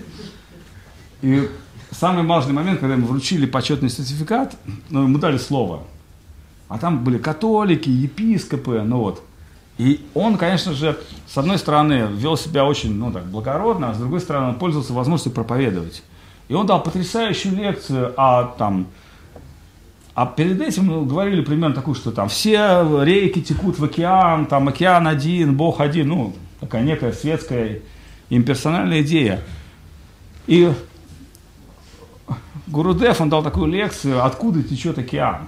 И самый важный момент, когда ему вручили почетный сертификат, ну, ему дали слово. А там были католики, епископы, ну вот. И он, конечно же, с одной стороны, вел себя очень, ну, так, благородно, а с другой стороны, он пользовался возможностью проповедовать. И он дал потрясающую лекцию о, там, а перед этим, ну, говорили примерно такую, что там все реки текут в океан, там океан один, Бог один, ну, такая некая светская имперсональная идея. И Гурудев, он дал такую лекцию, откуда течет океан.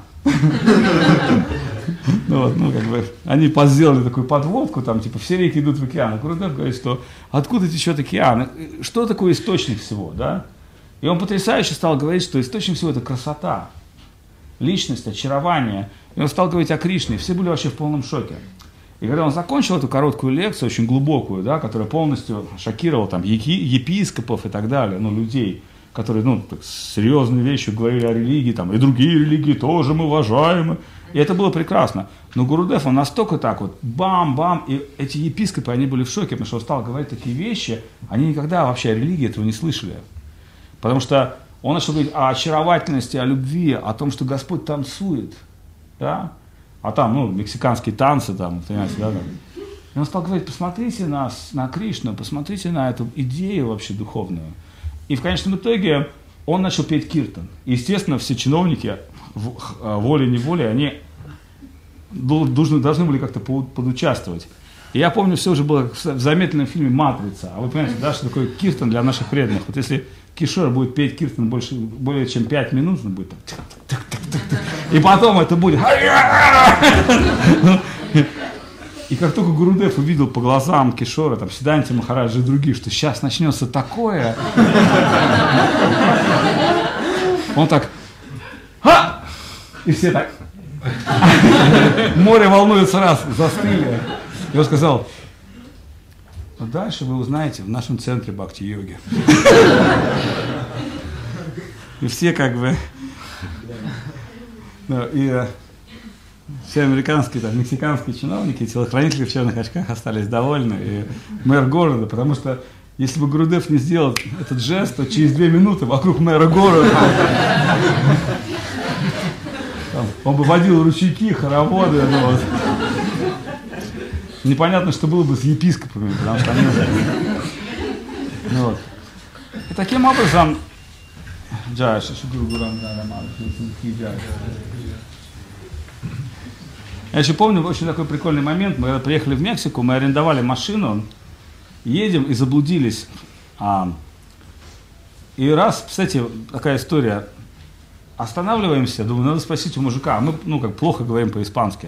Ну, вот, ну, как бы, они сделали такую подводку, там, типа, все реки идут в океан. А Гурудев говорит, что откуда течет океан? Что такое источник всего, да? И он потрясающе стал говорить, что источник всего это красота, личность, очарование. И он стал говорить о Кришне. Все были вообще в полном шоке. И когда он закончил эту короткую лекцию, очень глубокую, да, которая полностью шокировала там епископов и так далее, ну, людей, которые, ну, так, серьезные вещи говорили о религии, там, и другие религии тоже мы уважаем. И это было прекрасно. Но Гурудев, он настолько так вот, бам-бам, и эти епископы, они были в шоке, потому что он стал говорить такие вещи, они никогда вообще о религии этого не слышали. Потому что он начал говорить о очаровательности, о любви, о том, что Господь танцует, да, а там, ну, мексиканские танцы, там, понимаете, да, там. И он стал говорить, посмотрите на, на Кришну, посмотрите на эту идею вообще духовную. И в конечном итоге он начал петь киртан. И, естественно, все чиновники, волей-неволей, они должны, должны были как-то подучаствовать. И я помню, все уже было в замедленном фильме «Матрица». А вы понимаете, да, что такое киртан для наших преданных? Вот если Кишор будет петь киртан больше, более чем пять минут, он будет так, и потом это будет... И как только Гурудев увидел по глазам Кишора, там, Сиданти Махараджа и других, что сейчас начнется такое, он так, ха! И все так, море волнуется раз, застыли. И он сказал, а дальше вы узнаете в нашем центре бхакти-йоги. И все как бы, и все американские, там, мексиканские чиновники, телохранители в черных очках остались довольны, и мэр города, потому что если бы Гурудев не сделал этот жест, то через две минуты вокруг мэра города там, он бы водил ручейки, хороводы, ну, вот. Непонятно, что было бы с епископами, потому что они... Ну, вот. И таким образом... Я еще помню очень такой прикольный момент. Мы когда приехали в Мексику, мы арендовали машину, едем и заблудились. А, и раз, кстати, такая история. останавливаемся, думаю, надо спросить у мужика. Мы, ну, как плохо говорим по-испански.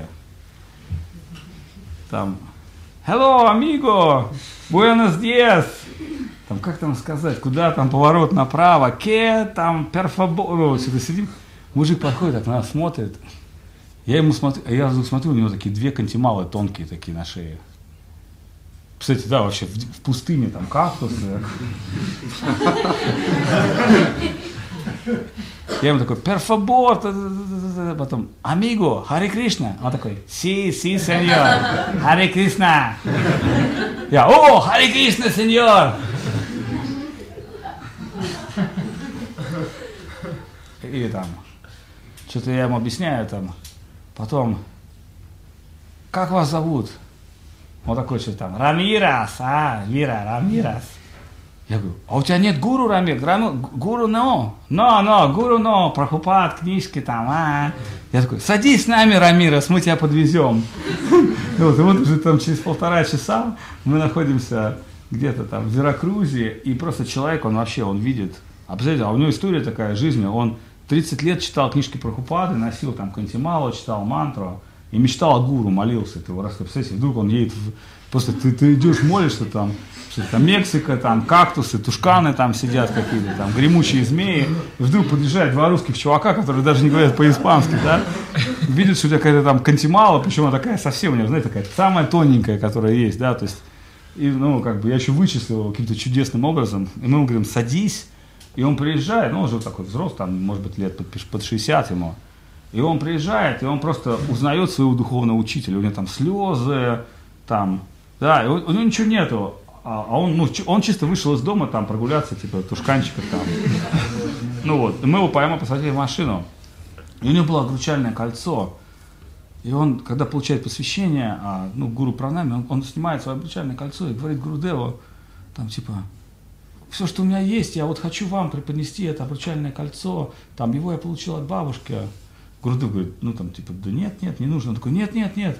Там, hello, amigo, buenos días. Там, как там сказать, куда там поворот направо, que там, per favor. Ну, сюда сидим. Мужик подходит, так на нас смотрит. Я ему смотрю, я вдруг смотрю, у него такие две кантималы тонкие такие на шее. Кстати, да, вообще в, в пустыне там кактусы. Я ему такой, per favor, потом, amigo, Харе Кришна. Он такой, си, си, сеньор, Харе Кришна. Я, о, Харе Кришна, сеньор. И там, что-то я ему объясняю там, потом, как вас зовут? Он такой, что там, Рамирас, а, Вира, Рамирас. Я говорю, а у тебя нет гуру, Рамир? Гуру, но, но, но, гуру, но, Прабхупад, книжки там, а. Я такой, садись с нами, Рамирас, мы тебя подвезем. И вот уже там через полтора часа мы находимся где-то там в Веракрузе, и просто человек, он вообще, он видит, а представляете, а у него история такая жизни, он тридцать лет читал книжки Прабхупады, носил там Кантималу, читал мантру, и мечтал о гуру, молился. Ты его раз, представляете, вдруг он едет, в, просто ты, ты идешь, молишься там, что там Мексика, там кактусы, тушканы там сидят какие-то, там гремучие змеи, и вдруг подъезжают два русских чувака, которые даже не говорят по-испански, да, видят, что у тебя какая-то там Кантимала, причем она такая совсем, у него, знаете, такая самая тоненькая, которая есть, да, то есть, и, ну, как бы я еще вычислил его каким-то чудесным образом, и мы ему говорим, садись, и он приезжает, ну, он уже такой взрослый, там, может быть, лет под, под шестьдесят ему. И он приезжает, и он просто узнает своего духовного учителя. У него там слезы, там, да, и у, у него ничего нету. А, а он, ну, он чисто вышел из дома, там, прогуляться, типа, тушканчика там. Ну вот, и мы его поймали, посадили в машину. И у него было обручальное кольцо. И он, когда получает посвящение, а, ну, гуру пранами, он, он снимает свое обручальное кольцо и говорит Гурудеву, там, типа, все, что у меня есть, я вот хочу вам преподнести это обручальное кольцо, там, его я получил от бабушки. Гурудев говорит, ну там типа, да нет, нет, не нужно. Он такой, нет, нет, нет.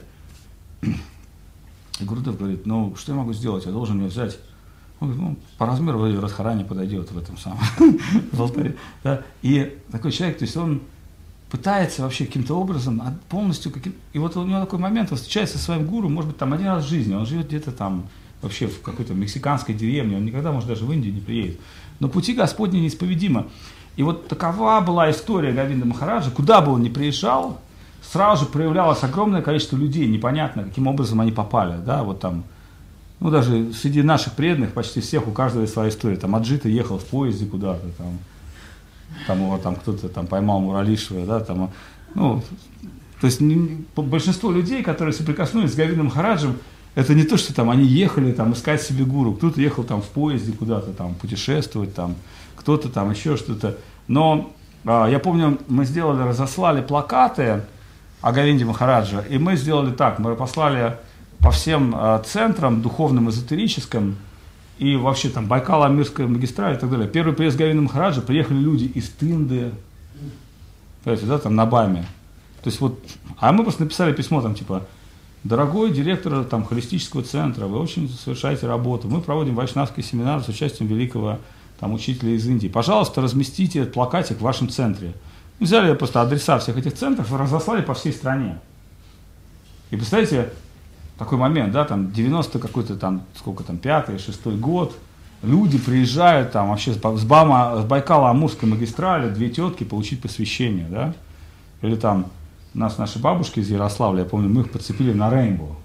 И Гурудев говорит, ну что я могу сделать, я должен ее взять. Он говорит, ну по размеру вроде Радхарани подойдет в этом самом, в алтаре. Да? И такой человек, то есть он пытается вообще каким-то образом полностью, каким... и вот у него такой момент, он встречается со своим гуру, может быть там один раз в жизни, он живет где-то там, вообще в какой-то мексиканской деревне, он никогда, может, даже в Индию не приедет. Но пути Господни неисповедимы. И вот такова была история Говинда Махараджа, куда бы он ни приезжал, сразу же проявлялось огромное количество людей, непонятно, каким образом они попали, да, вот там, ну, даже среди наших преданных, почти всех, у каждого есть своя история, там, Аджита ехал в поезде куда-то, там, там его там кто-то там поймал Муралишвара, да, там, ну, то есть не, большинство людей, которые соприкоснулись с Говиндом Махараджем, это не то, что там они ехали там искать себе гуру, кто-то ехал там в поезде куда-то там путешествовать, там, кто-то там еще что-то. Но а, я помню, мы сделали, разослали плакаты о Говинде Махараджа, и мы сделали так, мы послали по всем а, центрам духовным, эзотерическим, и вообще там Байкало-Амурская магистраль и так далее. Первый приезд Говинда Махараджа, приехали люди из Тынды, понимаете, да, там на Баме. То есть вот, а мы просто написали письмо там типа, дорогой директор там, холистического центра, вы очень совершаете работу, мы проводим вайшнавский семинар с участием великого там, учителя из Индии. Пожалуйста, разместите этот плакатик в вашем центре. Взяли просто адреса всех этих центров и разослали по всей стране. И представляете, такой момент, да, там девяносто какой-то там, сколько там, пятый, шестой год, люди приезжают там вообще с, Бама, с Байкало-Амурской магистрали, две тетки получить посвящение, да, или там у нас наши бабушки из Ярославля, я помню, мы их подцепили на Рейнбоу.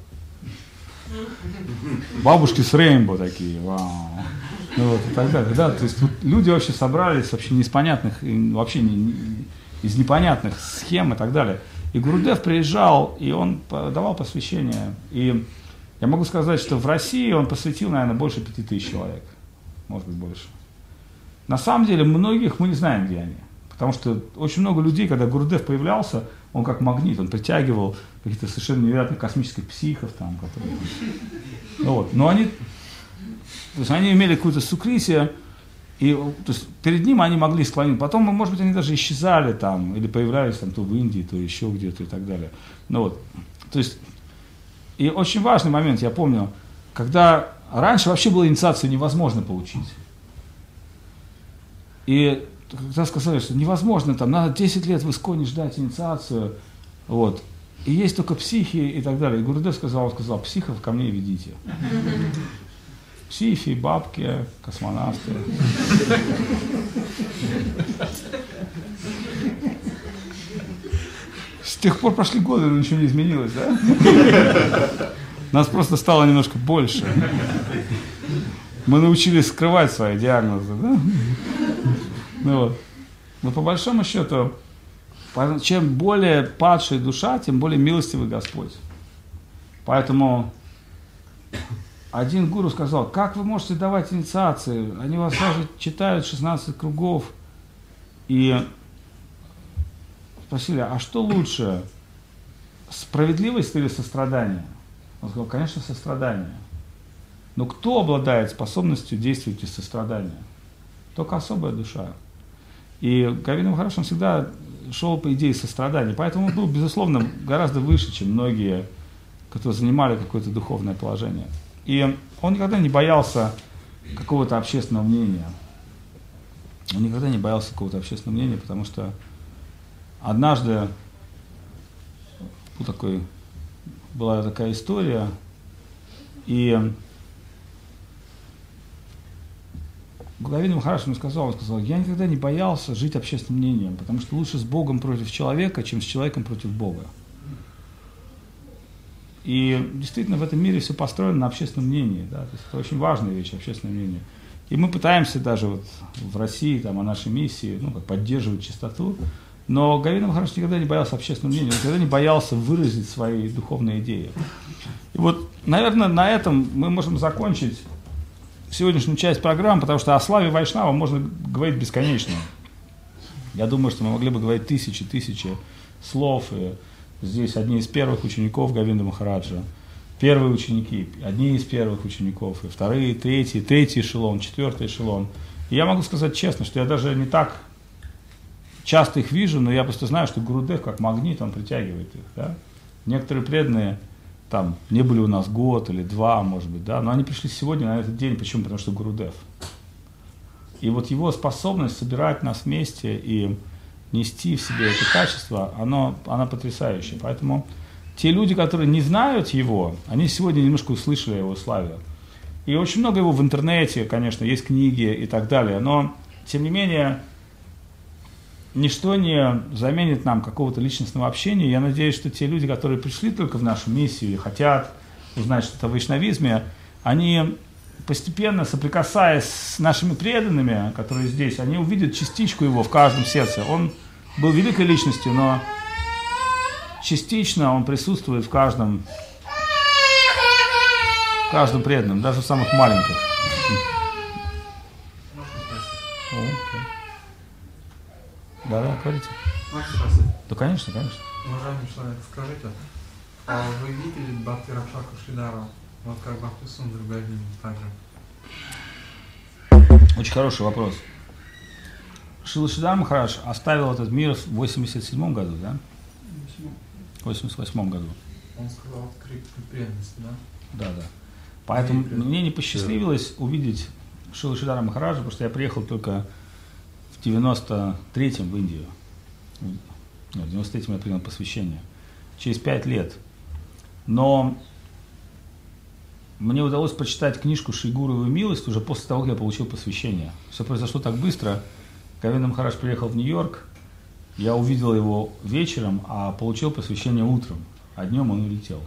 Бабушки с Рейнбоу такие, вау. Ну, вот, и так далее, да, то есть вот, люди вообще собрались вообще не из понятных, вообще не, не, из непонятных схем и так далее. И Гурудев приезжал, и он давал посвящение. И я могу сказать, что в России он посвятил, наверное, больше пяти тысяч человек, может быть, больше. На самом деле, многих мы не знаем, где они. Потому что очень много людей, когда Гурудев появлялся, он как магнит, он притягивал каких-то совершенно невероятных космических психов, там, которые... Ну, вот. Но они... То есть они имели какую-то сукритие, и то есть перед ним они могли склонить. Потом, может быть, они даже исчезали там, или появлялись там то в Индии, то еще где-то и так далее. Ну, вот. То есть, и очень важный момент, я помню, когда раньше вообще было инициацию невозможно получить. И когда сказали, что невозможно, там, надо десять лет в Исконе ждать инициацию, вот, и есть только психи и так далее. И Гурудев сказал, он сказал, психов ко мне ведите. Психи, бабки, космонавты. С тех пор прошли годы, но ничего не изменилось, да? Нас просто стало немножко больше. Мы научились скрывать свои диагнозы, да? Ну, вот. Но по большому счету, чем более падшая душа, тем более милостивый Господь. Поэтому один гуру сказал, как вы можете давать инициации? Они вас даже читают шестнадцать кругов. И спросили, а что лучше, справедливость или сострадание? Он сказал, конечно, сострадание. Но кто обладает способностью действовать из сострадания? Только особая душа. И Говинда Махарадж, он всегда шел по идее сострадания. Поэтому он был, безусловно, гораздо выше, чем многие, которые занимали какое-то духовное положение. И он никогда не боялся какого-то общественного мнения. Он никогда не боялся какого-то общественного мнения, потому что однажды был такой, была такая история, и Говинда Махарадж мне сказал, он сказал, я никогда не боялся жить общественным мнением, потому что лучше с Богом против человека, чем с человеком против Бога. И действительно в этом мире все построено на общественном мнении. Да? То есть это очень важная вещь, общественное мнение. И мы пытаемся даже вот в России, там, о нашей миссии, ну, как поддерживать чистоту. Но Говинда Махарадж никогда не боялся общественного мнения, он никогда не боялся выразить свои духовные идеи. И вот, наверное, на этом мы можем закончить сегодняшнюю часть программы, потому что о славе Вайшнава можно говорить бесконечно. Я думаю, что мы могли бы говорить тысячи, тысячи слов. И здесь одни из первых учеников Говинды Махараджа, первые ученики, одни из первых учеников, и вторые, третьи, третий эшелон, четвертый эшелон. И я могу сказать честно, что я даже не так часто их вижу, но я просто знаю, что Гурудев как магнит, он притягивает их. Да? Некоторые преданные там не были у нас год или два, может быть, да, но они пришли сегодня на этот день. Почему? Потому что Гурудев. И вот его способность собирать нас вместе и нести в себе это качество, оно, оно потрясающее. Поэтому те люди, которые не знают его, они сегодня немножко услышали о его славе. И очень много его в интернете, конечно, есть книги и так далее, но, тем не менее, ничто не заменит нам какого-то личностного общения. Я надеюсь, что те люди, которые пришли только в нашу миссию или хотят узнать что-то о вайшнавизме, они постепенно, соприкасаясь с нашими преданными, которые здесь, они увидят частичку его в каждом сердце. Он был великой личностью, но частично он присутствует в каждом, в каждом преданном, даже в самых маленьких. Да, да, говорите. Можно спросить? Да, конечно, конечно. Уважаемый человек, скажите, а вы видели Бхакти Ракшаку Шридару, вот как Бхакти Сундар Говинда также? Очень хороший вопрос. Шрила Шридар Махарадж оставил этот мир в восемьдесят седьмом году, да? В восемьдесят восьмом году. Он сказал крик преданности, да? Да, да. Поэтому мне не посчастливилось увидеть Шрилу Шридара Махараджа, потому что я приехал только в девяносто третьем в Индию. В девяносто третьем я принял посвящение. Через пять лет. Но мне удалось прочитать книжку «Шри Гуру и милость» уже после того, как я получил посвящение. Все произошло так быстро. Говинда Махарадж приехал в Нью-Йорк, я увидел его вечером, а получил посвящение утром, а днем он улетел.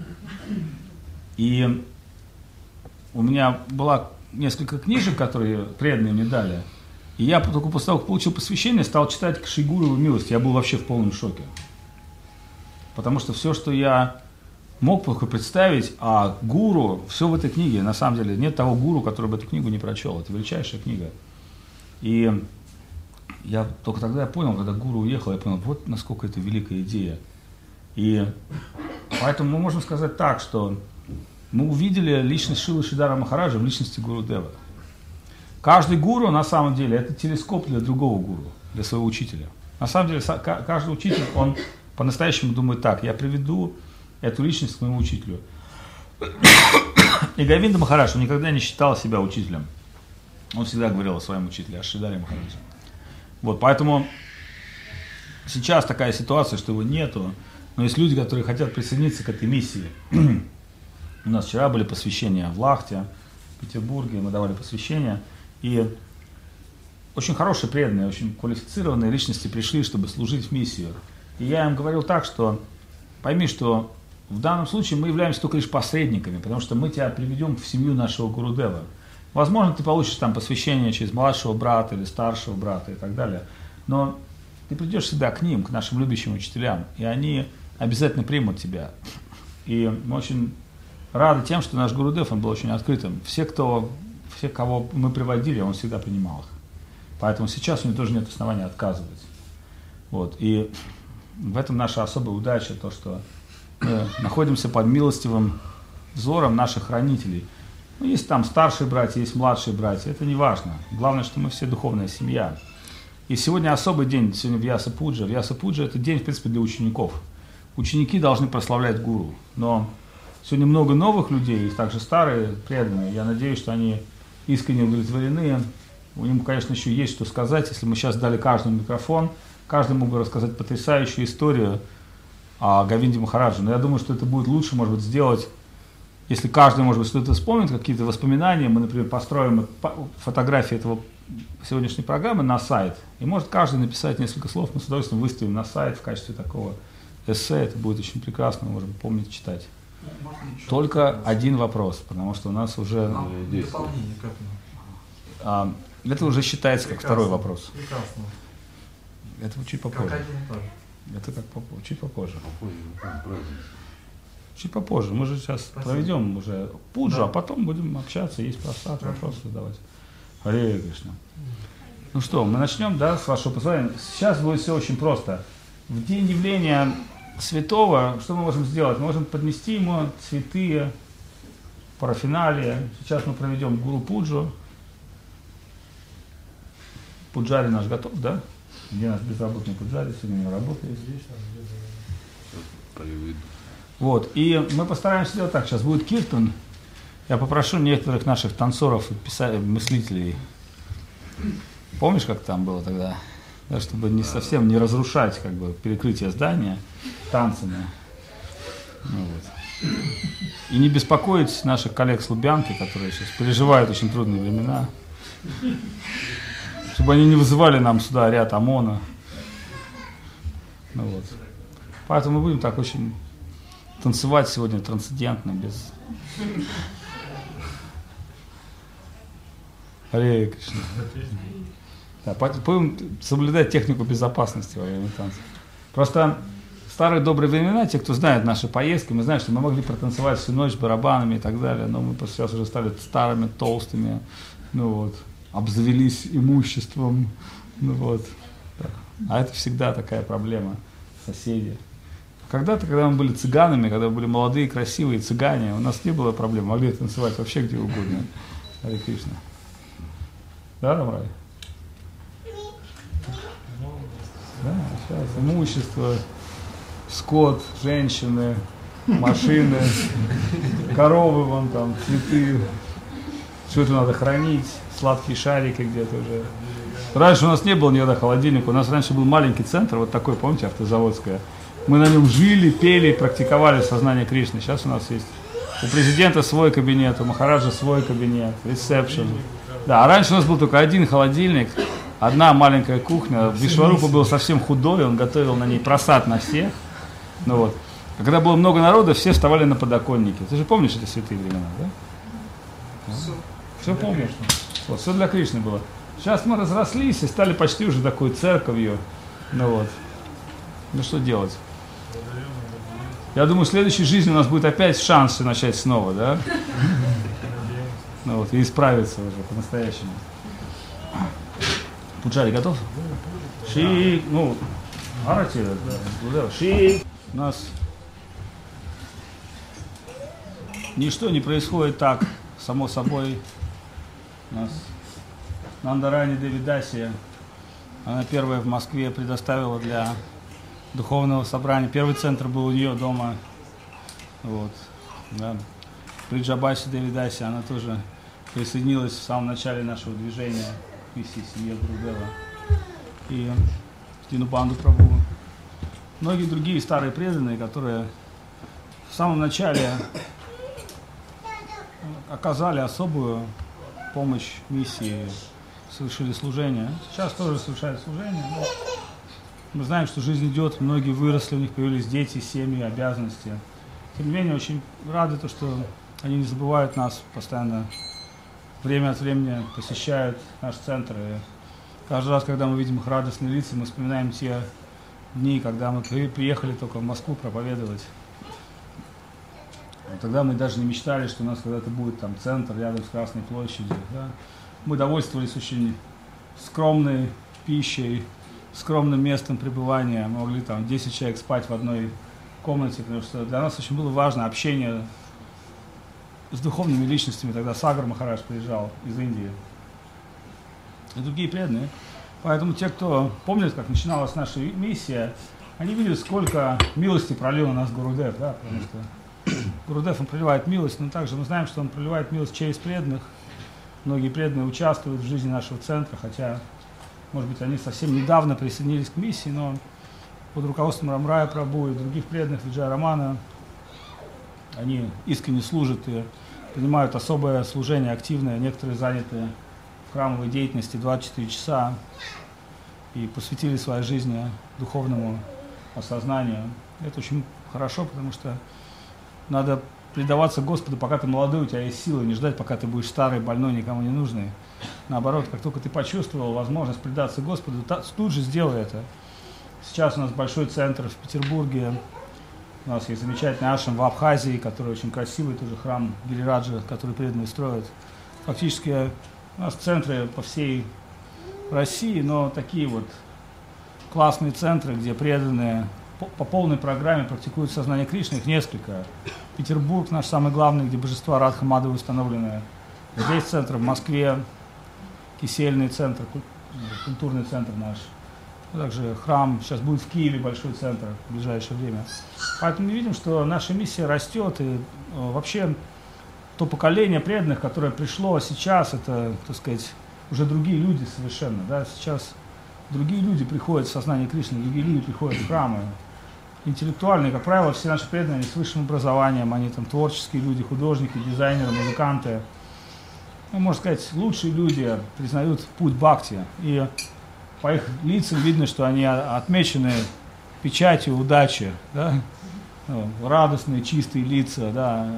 И у меня было несколько книжек, которые преданные мне дали. И я только после того, как получил посвящение, стал читать Шри Гуру и милость. Я был вообще в полном шоке. Потому что все, что я мог только представить, а гуру, все в этой книге, на самом деле, нет того гуру, который бы эту книгу не прочел. Это величайшая книга. И я только тогда я понял, когда гуру уехал, я понял, вот насколько это великая идея. И поэтому мы можем сказать так, что мы увидели личность Шрилы Шридара Махараджа в личности Гурудева. Каждый гуру, на самом деле, это телескоп для другого гуру, для своего учителя. На самом деле, каждый учитель, он по-настоящему думает так: я приведу эту личность к моему учителю. И Говинда Махарадж, он никогда не считал себя учителем. Он всегда говорил о своем учителе, о Шридаре Махараджа. Вот, поэтому сейчас такая ситуация, что его нету, но есть люди, которые хотят присоединиться к этой миссии. У нас вчера были посвящения в Лахте, в Петербурге, мы давали посвящения, и очень хорошие, преданные, очень квалифицированные личности пришли, чтобы служить в миссию. И я им говорил так, что пойми, что в данном случае мы являемся только лишь посредниками, потому что мы тебя приведем в семью нашего Гурудева. Возможно, ты получишь там посвящение через младшего брата или старшего брата и так далее, но ты придешь всегда к ним, к нашим любящим учителям, и они обязательно примут тебя. И мы очень рады тем, что наш Гурудев, он был очень открытым. Все, кто, все, кого мы приводили, он всегда принимал их. Поэтому сейчас у него тоже нет основания отказывать. Вот. И в этом наша особая удача, то, что мы находимся под милостивым взором наших хранителей. Ну, есть там старшие братья, есть младшие братья, это не важно. Главное, что мы все духовная семья. И сегодня особый день, сегодня Вьяса-пуджа. Вьяса-пуджа – это день, в принципе, для учеников. Ученики должны прославлять гуру. Но сегодня много новых людей, и также старые, преданные. Я надеюсь, что они искренне удовлетворены. У них, конечно, еще есть что сказать. Если мы сейчас дали каждому микрофон, каждый мог бы рассказать потрясающую историю о Говинде Махараджи. Но я думаю, что это будет лучше, может быть, сделать, если каждый, может быть, что-то вспомнит, какие-то воспоминания. Мы, например, построим фотографии этого сегодняшней программы на сайт. И может каждый написать несколько слов, мы с удовольствием выставим на сайт в качестве такого эссе. Это будет очень прекрасно, мы можем помнить, читать. Только один вопрос, потому что у нас уже... Дополнение к этому. А, это уже считается как второй вопрос. Прекрасно. Это чуть попозже. Как один тоже. Это как попозже, чуть попозже. Чуть попозже. Мы же сейчас Спасибо. проведем уже пуджу, да. а потом будем общаться, есть просад, вопросы задавать. Харе Кришна. Ну что, мы начнем, да, с вашего позволения. Сейчас будет все очень просто. В день явления святого, что мы можем сделать? Мы можем поднести ему цветы, парафиналия. Сейчас мы проведем гуру пуджу. Пуджари наш готов, да? Где наш безработный пуджари? Сегодня не работает. Вот, и мы постараемся сделать так. Сейчас будет киртан. Я попрошу некоторых наших танцоров и писателей, мыслителей. Помнишь, как там было тогда? Да, чтобы не совсем не разрушать как бы перекрытие здания танцами. Ну, вот. И не беспокоить наших коллег с Лубянки, которые сейчас переживают очень трудные времена. Чтобы они не вызывали нам сюда ряд ОМОНа. Ну, вот. Поэтому мы будем так очень танцевать сегодня трансцендентно, без... Харе Кришна. Да, будем соблюдать технику безопасности во время танцев. Просто в старые добрые времена, те, кто знает наши поездки, мы знаем, что мы могли протанцевать всю ночь барабанами и так далее, но мы просто сейчас уже стали старыми, толстыми, ну вот, обзавелись имуществом, ну вот. Так. А это всегда такая проблема, соседи. Когда-то, когда мы были цыганами, когда мы были молодые, красивые цыгане, у нас не было проблем, могли танцевать вообще где угодно. Харе Кришна. Да, Рамрай? Да, сейчас имущество, скот, женщины, машины, коровы вон там, цветы. Все это надо хранить, сладкие шарики где-то уже. Раньше у нас не было никогда холодильника, у нас раньше был маленький центр, вот такой, помните, автозаводская. Мы на нем жили, пели, практиковали сознание Кришны. Сейчас у нас есть у президента свой кабинет, у Махараджа свой кабинет, ресепшн. Да, а раньше у нас был только один холодильник, одна маленькая кухня. Вишварупа был совсем худой, он готовил на ней просад на всех. Ну вот. А когда было много народа, все вставали на подоконники. Ты же помнишь эти святые времена, да? Все, все помнишь? Вот, все для Кришны было. Сейчас мы разрослись и стали почти уже такой церковью. Ну вот. Ну что делать? Я думаю, в следующей жизни у нас будет опять шанс все начать снова, да? Ну вот, и исправиться уже по-настоящему. Пуджари готов? Ши, ну, Арати, да, Ши. У нас ничто не происходит так, само собой. У нас Нандарани Девидаси, она первая в Москве предоставила для духовного собрания. Первый центр был у нее дома. Вот, да. Бриджабаси Девидаси, она тоже присоединилась в самом начале нашего движения к миссии семьи Гурудева. и Динубанду Прабху. Многие другие старые преданные, которые в самом начале оказали особую помощь миссии, совершили служение. Сейчас тоже совершают служение. Мы знаем, что жизнь идет, многие выросли, у них появились дети, семьи, обязанности. Тем не менее, очень рады, то, что они не забывают нас, постоянно время от времени посещают наш центр. И каждый раз, когда мы видим их радостные лица, мы вспоминаем те дни, когда мы приехали только в Москву проповедовать. А тогда мы даже не мечтали, что у нас когда-то будет там центр рядом с Красной площадью. Да? Мы довольствовались очень скромной пищей, скромным местом пребывания. Мы могли там десять человек спать в одной комнате, потому что для нас очень было важно общение с духовными личностями. Тогда Сагар Махарадж приезжал из Индии. И другие преданные. Поэтому те, кто помнит, как начиналась наша миссия, они видели, сколько милости пролил на нас Гурудев, да, потому что Гурудев, он проливает милость, но также мы знаем, что он проливает милость через преданных. Многие преданные участвуют в жизни нашего центра, хотя, может быть, они совсем недавно присоединились к миссии, но под руководством Рамрая Прабху и других преданных Виджая Романа они искренне служат и принимают особое служение, активное. Некоторые заняты в храмовой деятельности двадцать четыре часа и посвятили своей жизни духовному осознанию. Это очень хорошо, потому что надо предаваться Господу, пока ты молодой, у тебя есть силы, не ждать, пока ты будешь старый, больной, никому не нужный. Наоборот, как только ты почувствовал возможность предаться Господу, тут же сделай это. Сейчас у нас большой центр в Петербурге, у нас есть замечательный ашрам в Абхазии, который очень красивый, тоже храм Гирираджа, который преданные строят. Фактически у нас центры по всей России, но такие вот классные центры, где преданные по, по полной программе практикуют сознание Кришны, их несколько. Петербург наш самый главный, где божества Радха Мадхавы установлены. Здесь центр в Москве, Кисельный центр, культурный центр наш. Также храм, сейчас будет в Киеве большой центр в ближайшее время. Поэтому мы видим, что наша миссия растет, и вообще то поколение преданных, которое пришло сейчас, это, так сказать, уже другие люди совершенно. Да? Сейчас другие люди приходят в сознание Кришны, другие люди приходят в храмы. Интеллектуальные, как правило, все наши преданные, они с высшим образованием, они там творческие люди, художники, дизайнеры, музыканты. Ну, можно сказать, лучшие люди признают путь бхакти. И по их лицам видно, что они отмечены печатью удачи, да? Ну, радостные, чистые лица, да?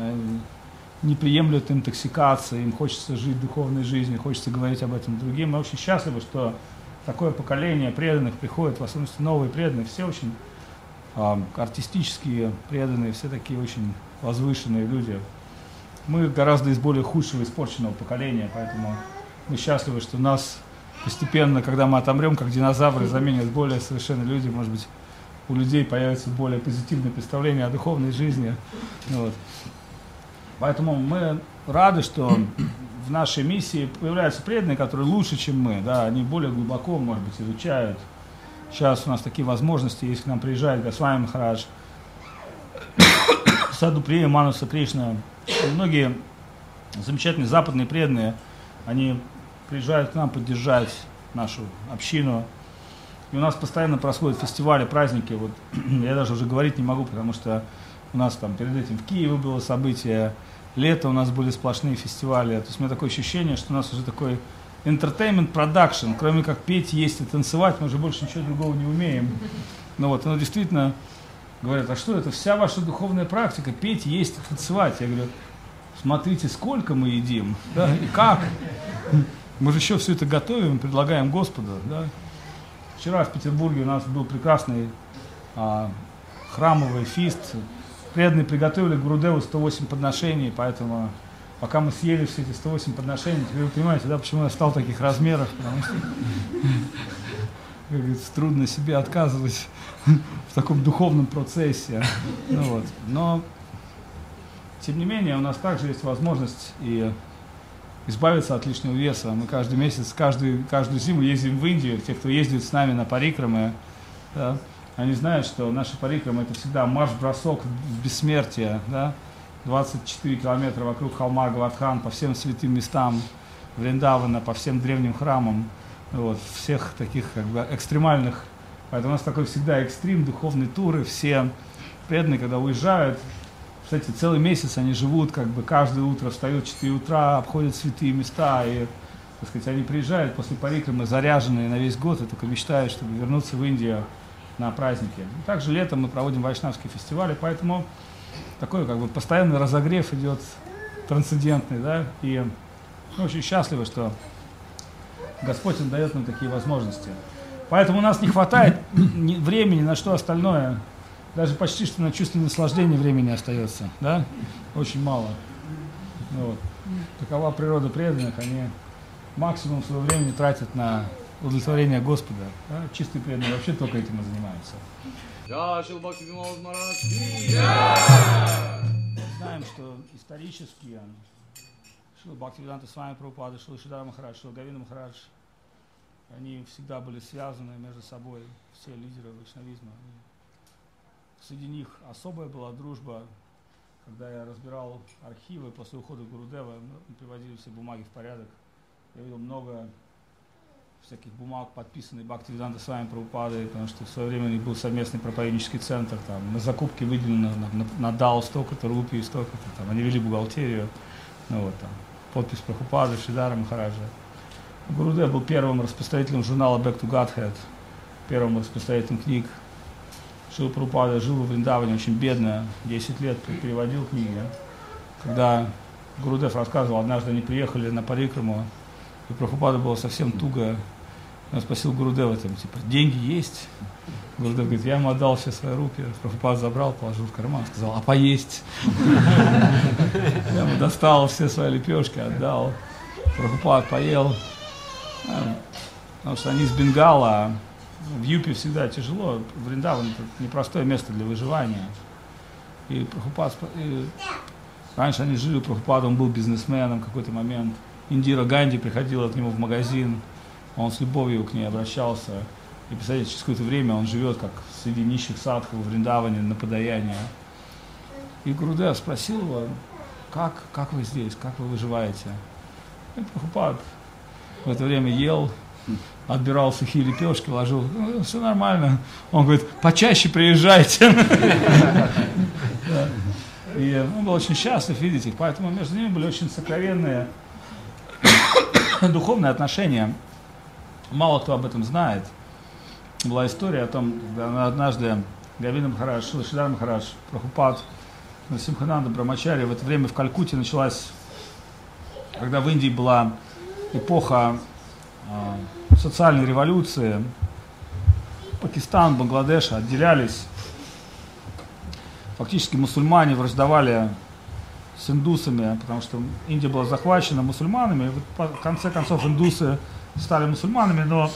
Не приемлют интоксикации, им хочется жить духовной жизнью, хочется говорить об этом другим. Мы очень счастливы, что такое поколение преданных приходит, в особенности новые преданные, все очень э, артистические преданные, все такие очень возвышенные люди. Мы гораздо из более худшего, испорченного поколения, поэтому мы счастливы, что нас постепенно, когда мы отомрем, как динозавры, заменят более совершенные люди, может быть, у людей появится более позитивное представление о духовной жизни. Вот. Поэтому мы рады, что в нашей миссии появляются преданные, которые лучше, чем мы, да, они более глубоко, может быть, изучают. Сейчас у нас такие возможности, если к нам приезжает Госвами Махарадж, Саду Прия, Мануса Кришна, многие замечательные западные преданные, они приезжают к нам поддержать нашу общину. И у нас постоянно происходят фестивали, праздники. Вот, я даже уже говорить не могу, потому что у нас там перед этим в Киеве было событие, лето у нас были сплошные фестивали. То есть у меня такое ощущение, что у нас уже такой entertainment production, кроме как петь, есть и танцевать, мы уже больше ничего другого не умеем. Ну вот, но действительно говорят, а что это, вся ваша духовная практика, петь, есть и танцевать? Я говорю, смотрите, сколько мы едим, да, и как. Мы же еще все это готовим, предлагаем Господу. Да? Вчера в Петербурге у нас был прекрасный а, храмовый фист. Преданные приготовили к Гурудеву сто восемь подношений, поэтому пока мы съели все эти сто восемь подношений, теперь вы понимаете, да, почему я стал в таких размерах, потому что как говорится, трудно себе отказывать в таком духовном процессе. Ну, вот. Но, тем не менее, у нас также есть возможность и избавиться от лишнего веса. Мы каждый месяц, каждый, каждую зиму ездим в Индию. Те, кто ездит с нами на парикрамы, да, они знают, что наши парикрамы — это всегда марш-бросок в бессмертие. Да? двадцать четыре километра вокруг холма Гавардхан, по всем святым местам Вриндавана, по всем древним храмам. вот, всех таких как бы экстремальных. Поэтому у нас такой всегда экстрим, духовные туры, все преданные, когда уезжают, кстати, целый месяц они живут, как бы каждое утро встают в четыре утра, обходят святые места, и, так сказать, они приезжают после парикрамы заряженные на весь год и только мечтают, чтобы вернуться в Индию на праздники. И также летом мы проводим вайшнавские фестивали, поэтому такой как бы постоянный разогрев идет трансцендентный, да, и мы очень счастливы, что Господь Он дает нам такие возможности. Поэтому у нас не хватает времени на что остальное, даже почти что на чувство наслаждения времени остается, да, очень мало. Вот. Такова природа преданных, они максимум своего времени тратят на удовлетворение Господа. Да? Чистые преданные вообще только этим и занимаются. Знаем, что исторически Шрила Бхактивиданта Свами Прабхупада, Шрила Шридхар Махарадж, Шрила Говинда Махарадж, они всегда были связаны между собой, все лидеры вайшнавизма. Среди них особая была дружба. Когда я разбирал архивы после ухода Гурудева, мы приводили все бумаги в порядок. Я видел много всяких бумаг, подписанных Бхактивиданта Свами Прабхупадой, потому что в свое время у них был совместный проповеднический центр. Там, на закупке выделено на, на, на дал столько-то рупий, столько-то. Там, они вели бухгалтерию. Ну, вот, там, подпись Прабхупады, Шридхара Махараджа. Гурудев был первым распространителем журнала Back to Godhead, первым распространителем книг. Шрила Прабхупада жил во Вриндаване очень бедно, десять лет переводил книги. Когда Гурудев рассказывал, однажды они приехали на парикраму, и Прабхупада было совсем туго. Он спросил Гурудева, там, типа, деньги есть? Гурудев говорит, я ему отдал все свои руки. Прабхупада забрал, положил в карман, сказал, а поесть? Я ему достал все свои лепешки, отдал. Прабхупада поел. Потому что они из Бенгала, в Юпи всегда тяжело, Вриндаван это непростое место для выживания. И Прабхупад, и раньше они жили, Прабхупад, он был бизнесменом в какой-то момент. Индира Ганди приходила к нему в магазин, он с любовью к ней обращался. И, представляете, через какое-то время он живет как среди нищих садхов в Вриндаване на подаяние. И Гурудев спросил его, как, как вы здесь, как вы выживаете? И Прабхупад в это время ел, отбирал сухие лепешки, ложил, ну, все нормально. Он говорит, почаще приезжайте. И он был очень счастлив видеть их, поэтому между ними были очень сокровенные духовные отношения. Мало кто об этом знает. Была история о том, когда однажды Говинда Махарадж, Шрила Шридхар Махарадж, Прабхупад, Симхананда Брамачарья, в это время в Калькутте началась, когда в Индии была эпоха э, социальной революции, Пакистан, Бангладеш отделялись. Фактически мусульмане враждовали с индусами, потому что Индия была захвачена мусульманами. И вот в конце концов индусы стали мусульманами, но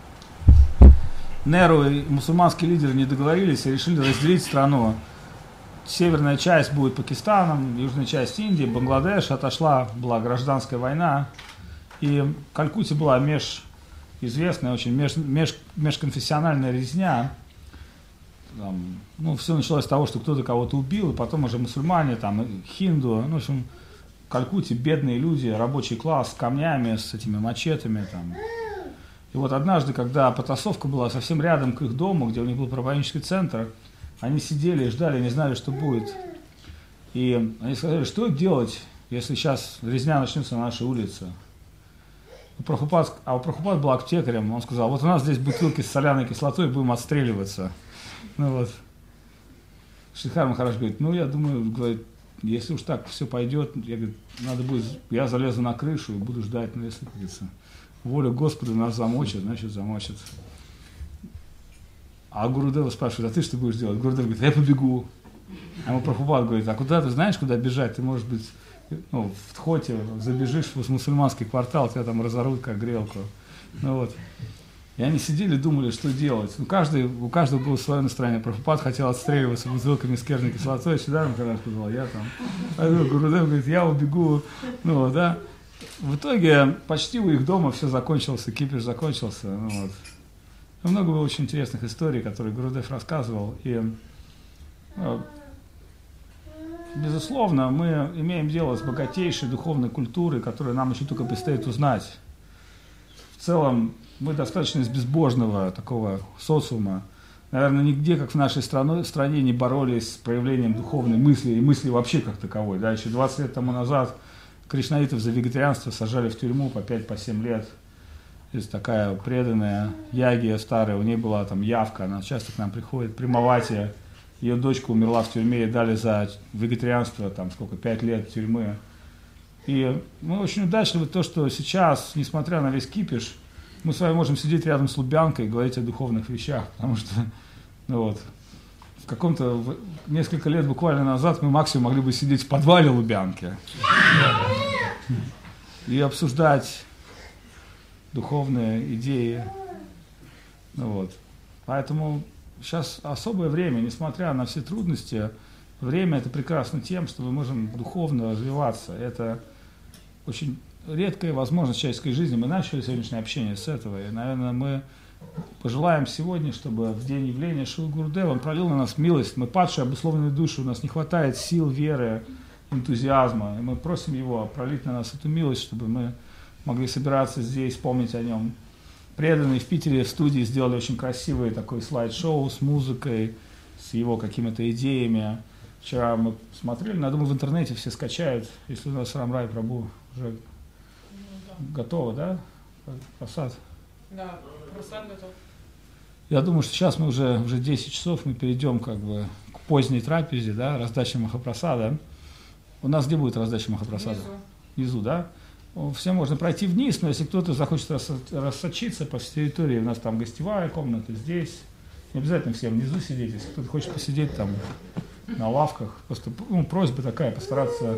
Неру и мусульманские лидеры не договорились и решили разделить страну. Северная часть будет Пакистаном, южная часть Индии, Бангладеш отошла, была гражданская война. И в Калькутте была меж, известная очень меж, меж, межконфессиональная резня. Там, ну, все началось с того, что кто-то кого-то убил, и потом уже мусульмане, там, хинду. Ну, в общем, в Калькутте бедные люди, рабочий класс с камнями, с этими мачетами. Там. И вот однажды, когда потасовка была совсем рядом к их дому, где у них был проповеднический центр, они сидели и ждали, не знали, что будет. И они сказали, что делать, если сейчас резня начнется на нашей улице. У Прабхупад, а у Прабхупад был аптекарем, он сказал, вот у нас здесь бутылки с соляной кислотой, будем отстреливаться. Ну вот. Шридхар Махарадж говорит, ну я думаю, говорит, если уж так все пойдет, я, говорит, надо будет, я залезу на крышу и буду ждать, ну если, как говорится, воля Господа нас замочит, значит замочит. А Гурудева спрашивает, а ты что будешь делать? Гурудев говорит, я побегу. А ему Прабхупад говорит, а куда ты знаешь, куда бежать? Ты, может быть, ну, в Тхоте забежишь в мусульманский квартал, тебя там разорвут как грелку. Ну вот. И они сидели, думали, что делать. Ну, каждый, у каждого было свое настроение. Прабхупад хотел отстреливаться бутылками с керной кислотой, Шридхар Махарадж сказал, я там. А Гурудев говорит, я убегу. Ну, да. В итоге почти у их дома все закончилось, кипиш закончился. Ну, вот. Много было очень интересных историй, которые Гурудев рассказывал. И, ну, безусловно, мы имеем дело с богатейшей духовной культурой, которую нам еще только предстоит узнать. в целом мы достаточно из безбожного такого социума. Наверное, нигде, как в нашей стране, стране, не боролись с проявлением духовной мысли и мысли вообще как таковой. Да? Еще двадцать лет тому назад кришнаитов за вегетарианство сажали в тюрьму по пять по семь лет. Есть такая преданная Ягия старая, у нее была там явка, она часто к нам приходит, Примавати, ее дочка умерла в тюрьме, и дали за вегетарианство там сколько, пять лет тюрьмы. И мы очень удачливы то, что сейчас, несмотря на весь кипиш, мы с вами можем сидеть рядом с Лубянкой и говорить о духовных вещах, потому что, ну вот, в каком-то, в, несколько лет буквально назад мы максимум могли бы сидеть в подвале Лубянки и обсуждать духовные идеи. Ну вот. Поэтому сейчас особое время, несмотря на все трудности, время это прекрасно тем, что мы можем духовно развиваться. Это очень редкая возможность человеческой жизни. Мы начали сегодняшнее общение с этого. И, наверное, мы пожелаем сегодня, чтобы в день явления Шрила Гурудева он пролил на нас милость. Мы падшие, обусловленные души, у нас не хватает сил, веры, энтузиазма. И мы просим его пролить на нас эту милость, чтобы мы могли собираться здесь, помнить о нем. Преданные в Питере в студии сделали очень красивый такой слайд-шоу с музыкой, с его какими-то идеями. Вчера мы смотрели, я думаю, в интернете все скачают, если у нас Рамрай Прабху уже ну, да. готово, да? Прасад? Да, прасад готов. Я думаю, что сейчас мы уже, уже десять часов, мы перейдем как бы к поздней трапезе, да, раздаче Махапрасада. У нас где будет раздача Махапрасада? Внизу. Внизу, да? Всем можно пройти вниз, но если кто-то захочет рассочиться по всей территории, у нас там гостевая комната, здесь. Не обязательно всем внизу сидеть, если кто-то хочет посидеть там на лавках. Просто ну, просьба такая, постараться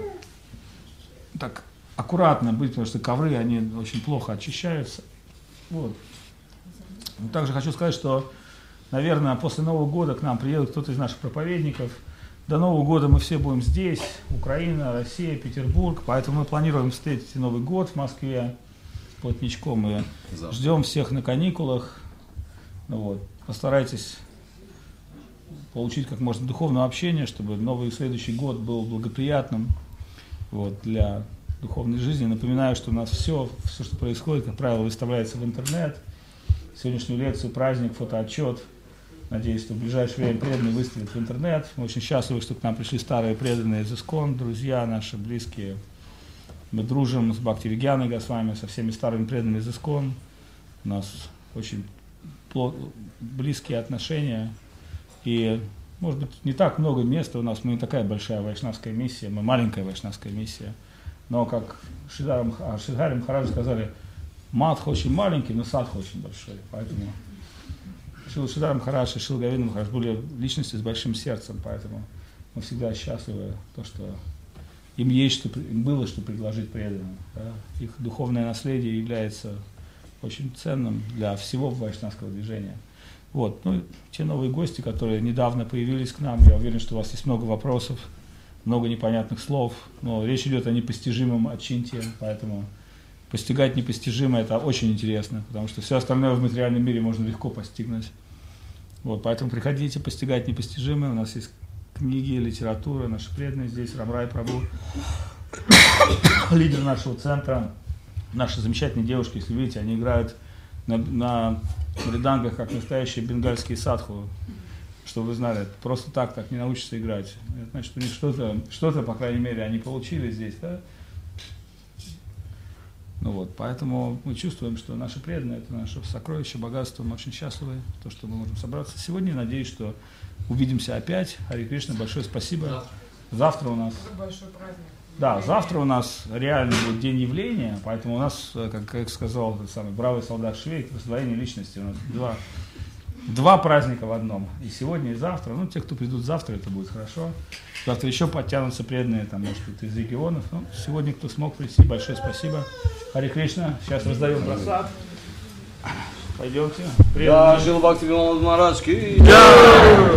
так аккуратно быть, потому что ковры, они очень плохо очищаются. Вот. Также хочу сказать, что, наверное, после Нового года к нам приедет кто-то из наших проповедников. До Нового года мы все будем здесь, Украина, Россия, Петербург, поэтому мы планируем встретить Новый год в Москве с плотничком и ждем всех на каникулах. Ну, вот. Постарайтесь получить как можно духовного общения, чтобы новый следующий год был благоприятным вот, для духовной жизни. Напоминаю, что у нас все, все, что происходит, как правило, выставляется в интернет. Сегодняшнюю лекцию, праздник, фотоотчет. Надеюсь, что в ближайшее время преданные выставят в интернет. Мы очень счастливы, что к нам пришли старые преданные из ИСККОН, друзья наши, близкие. Мы дружим с Бхактивигьяной Госвами, со всеми старыми преданными из ИСККОН. У нас очень близкие отношения. И, может быть, не так много места у нас. Мы не такая большая вайшнавская миссия, мы маленькая вайшнавская миссия. Но, как Шридхари Махараджи сказали, Мадха очень маленький, но Садха очень большой. Поэтому Шрила Шридхар Махарадж и Шрила Говинда Махарадж были личности с большим сердцем, поэтому мы всегда счастливы, то, что им есть, что, им было что предложить преданным. Да? Их духовное наследие является очень ценным для всего вайшнавского движения. Вот. Ну, те новые гости, которые недавно появились к нам, я уверен, что у вас есть много вопросов, много непонятных слов, но речь идет о непостижимом ачинте, поэтому постигать непостижимое – это очень интересно, потому что все остальное в материальном мире можно легко постигнуть. Вот, поэтому приходите постигать непостижимое. У нас есть книги, литература, наши преданные здесь, Рамрай Прабху, лидер нашего центра. Наши замечательные девушки, если видите, они играют на, на мридангах, как настоящие бенгальские садху. Чтобы вы знали, просто так так не научатся играть. Это значит, у них что-то, что-то, по крайней мере, они получили здесь, да? Ну вот, поэтому мы чувствуем, что наши преданные – это наше сокровище, богатство. Мы очень счастливы, то, что мы можем собраться сегодня. Надеюсь, что увидимся опять. Хари Кришна, большое спасибо. Завтра у нас… Большой праздник. Да, завтра у нас реально будет день явления, поэтому у нас, как, как сказал этот самый бравый солдат Швейк, раздвоение личности. У нас два, два праздника в одном. И сегодня, и завтра. Ну, те, кто придут завтра, это будет хорошо. Завтра еще подтянутся преданные, там, может быть, из регионов. Ну, сегодня, кто смог прийти, большое спасибо. Хари Кришна, сейчас раздаем просад. Пойдемте. Да, Шрила Бхактивинода Махарадж ки.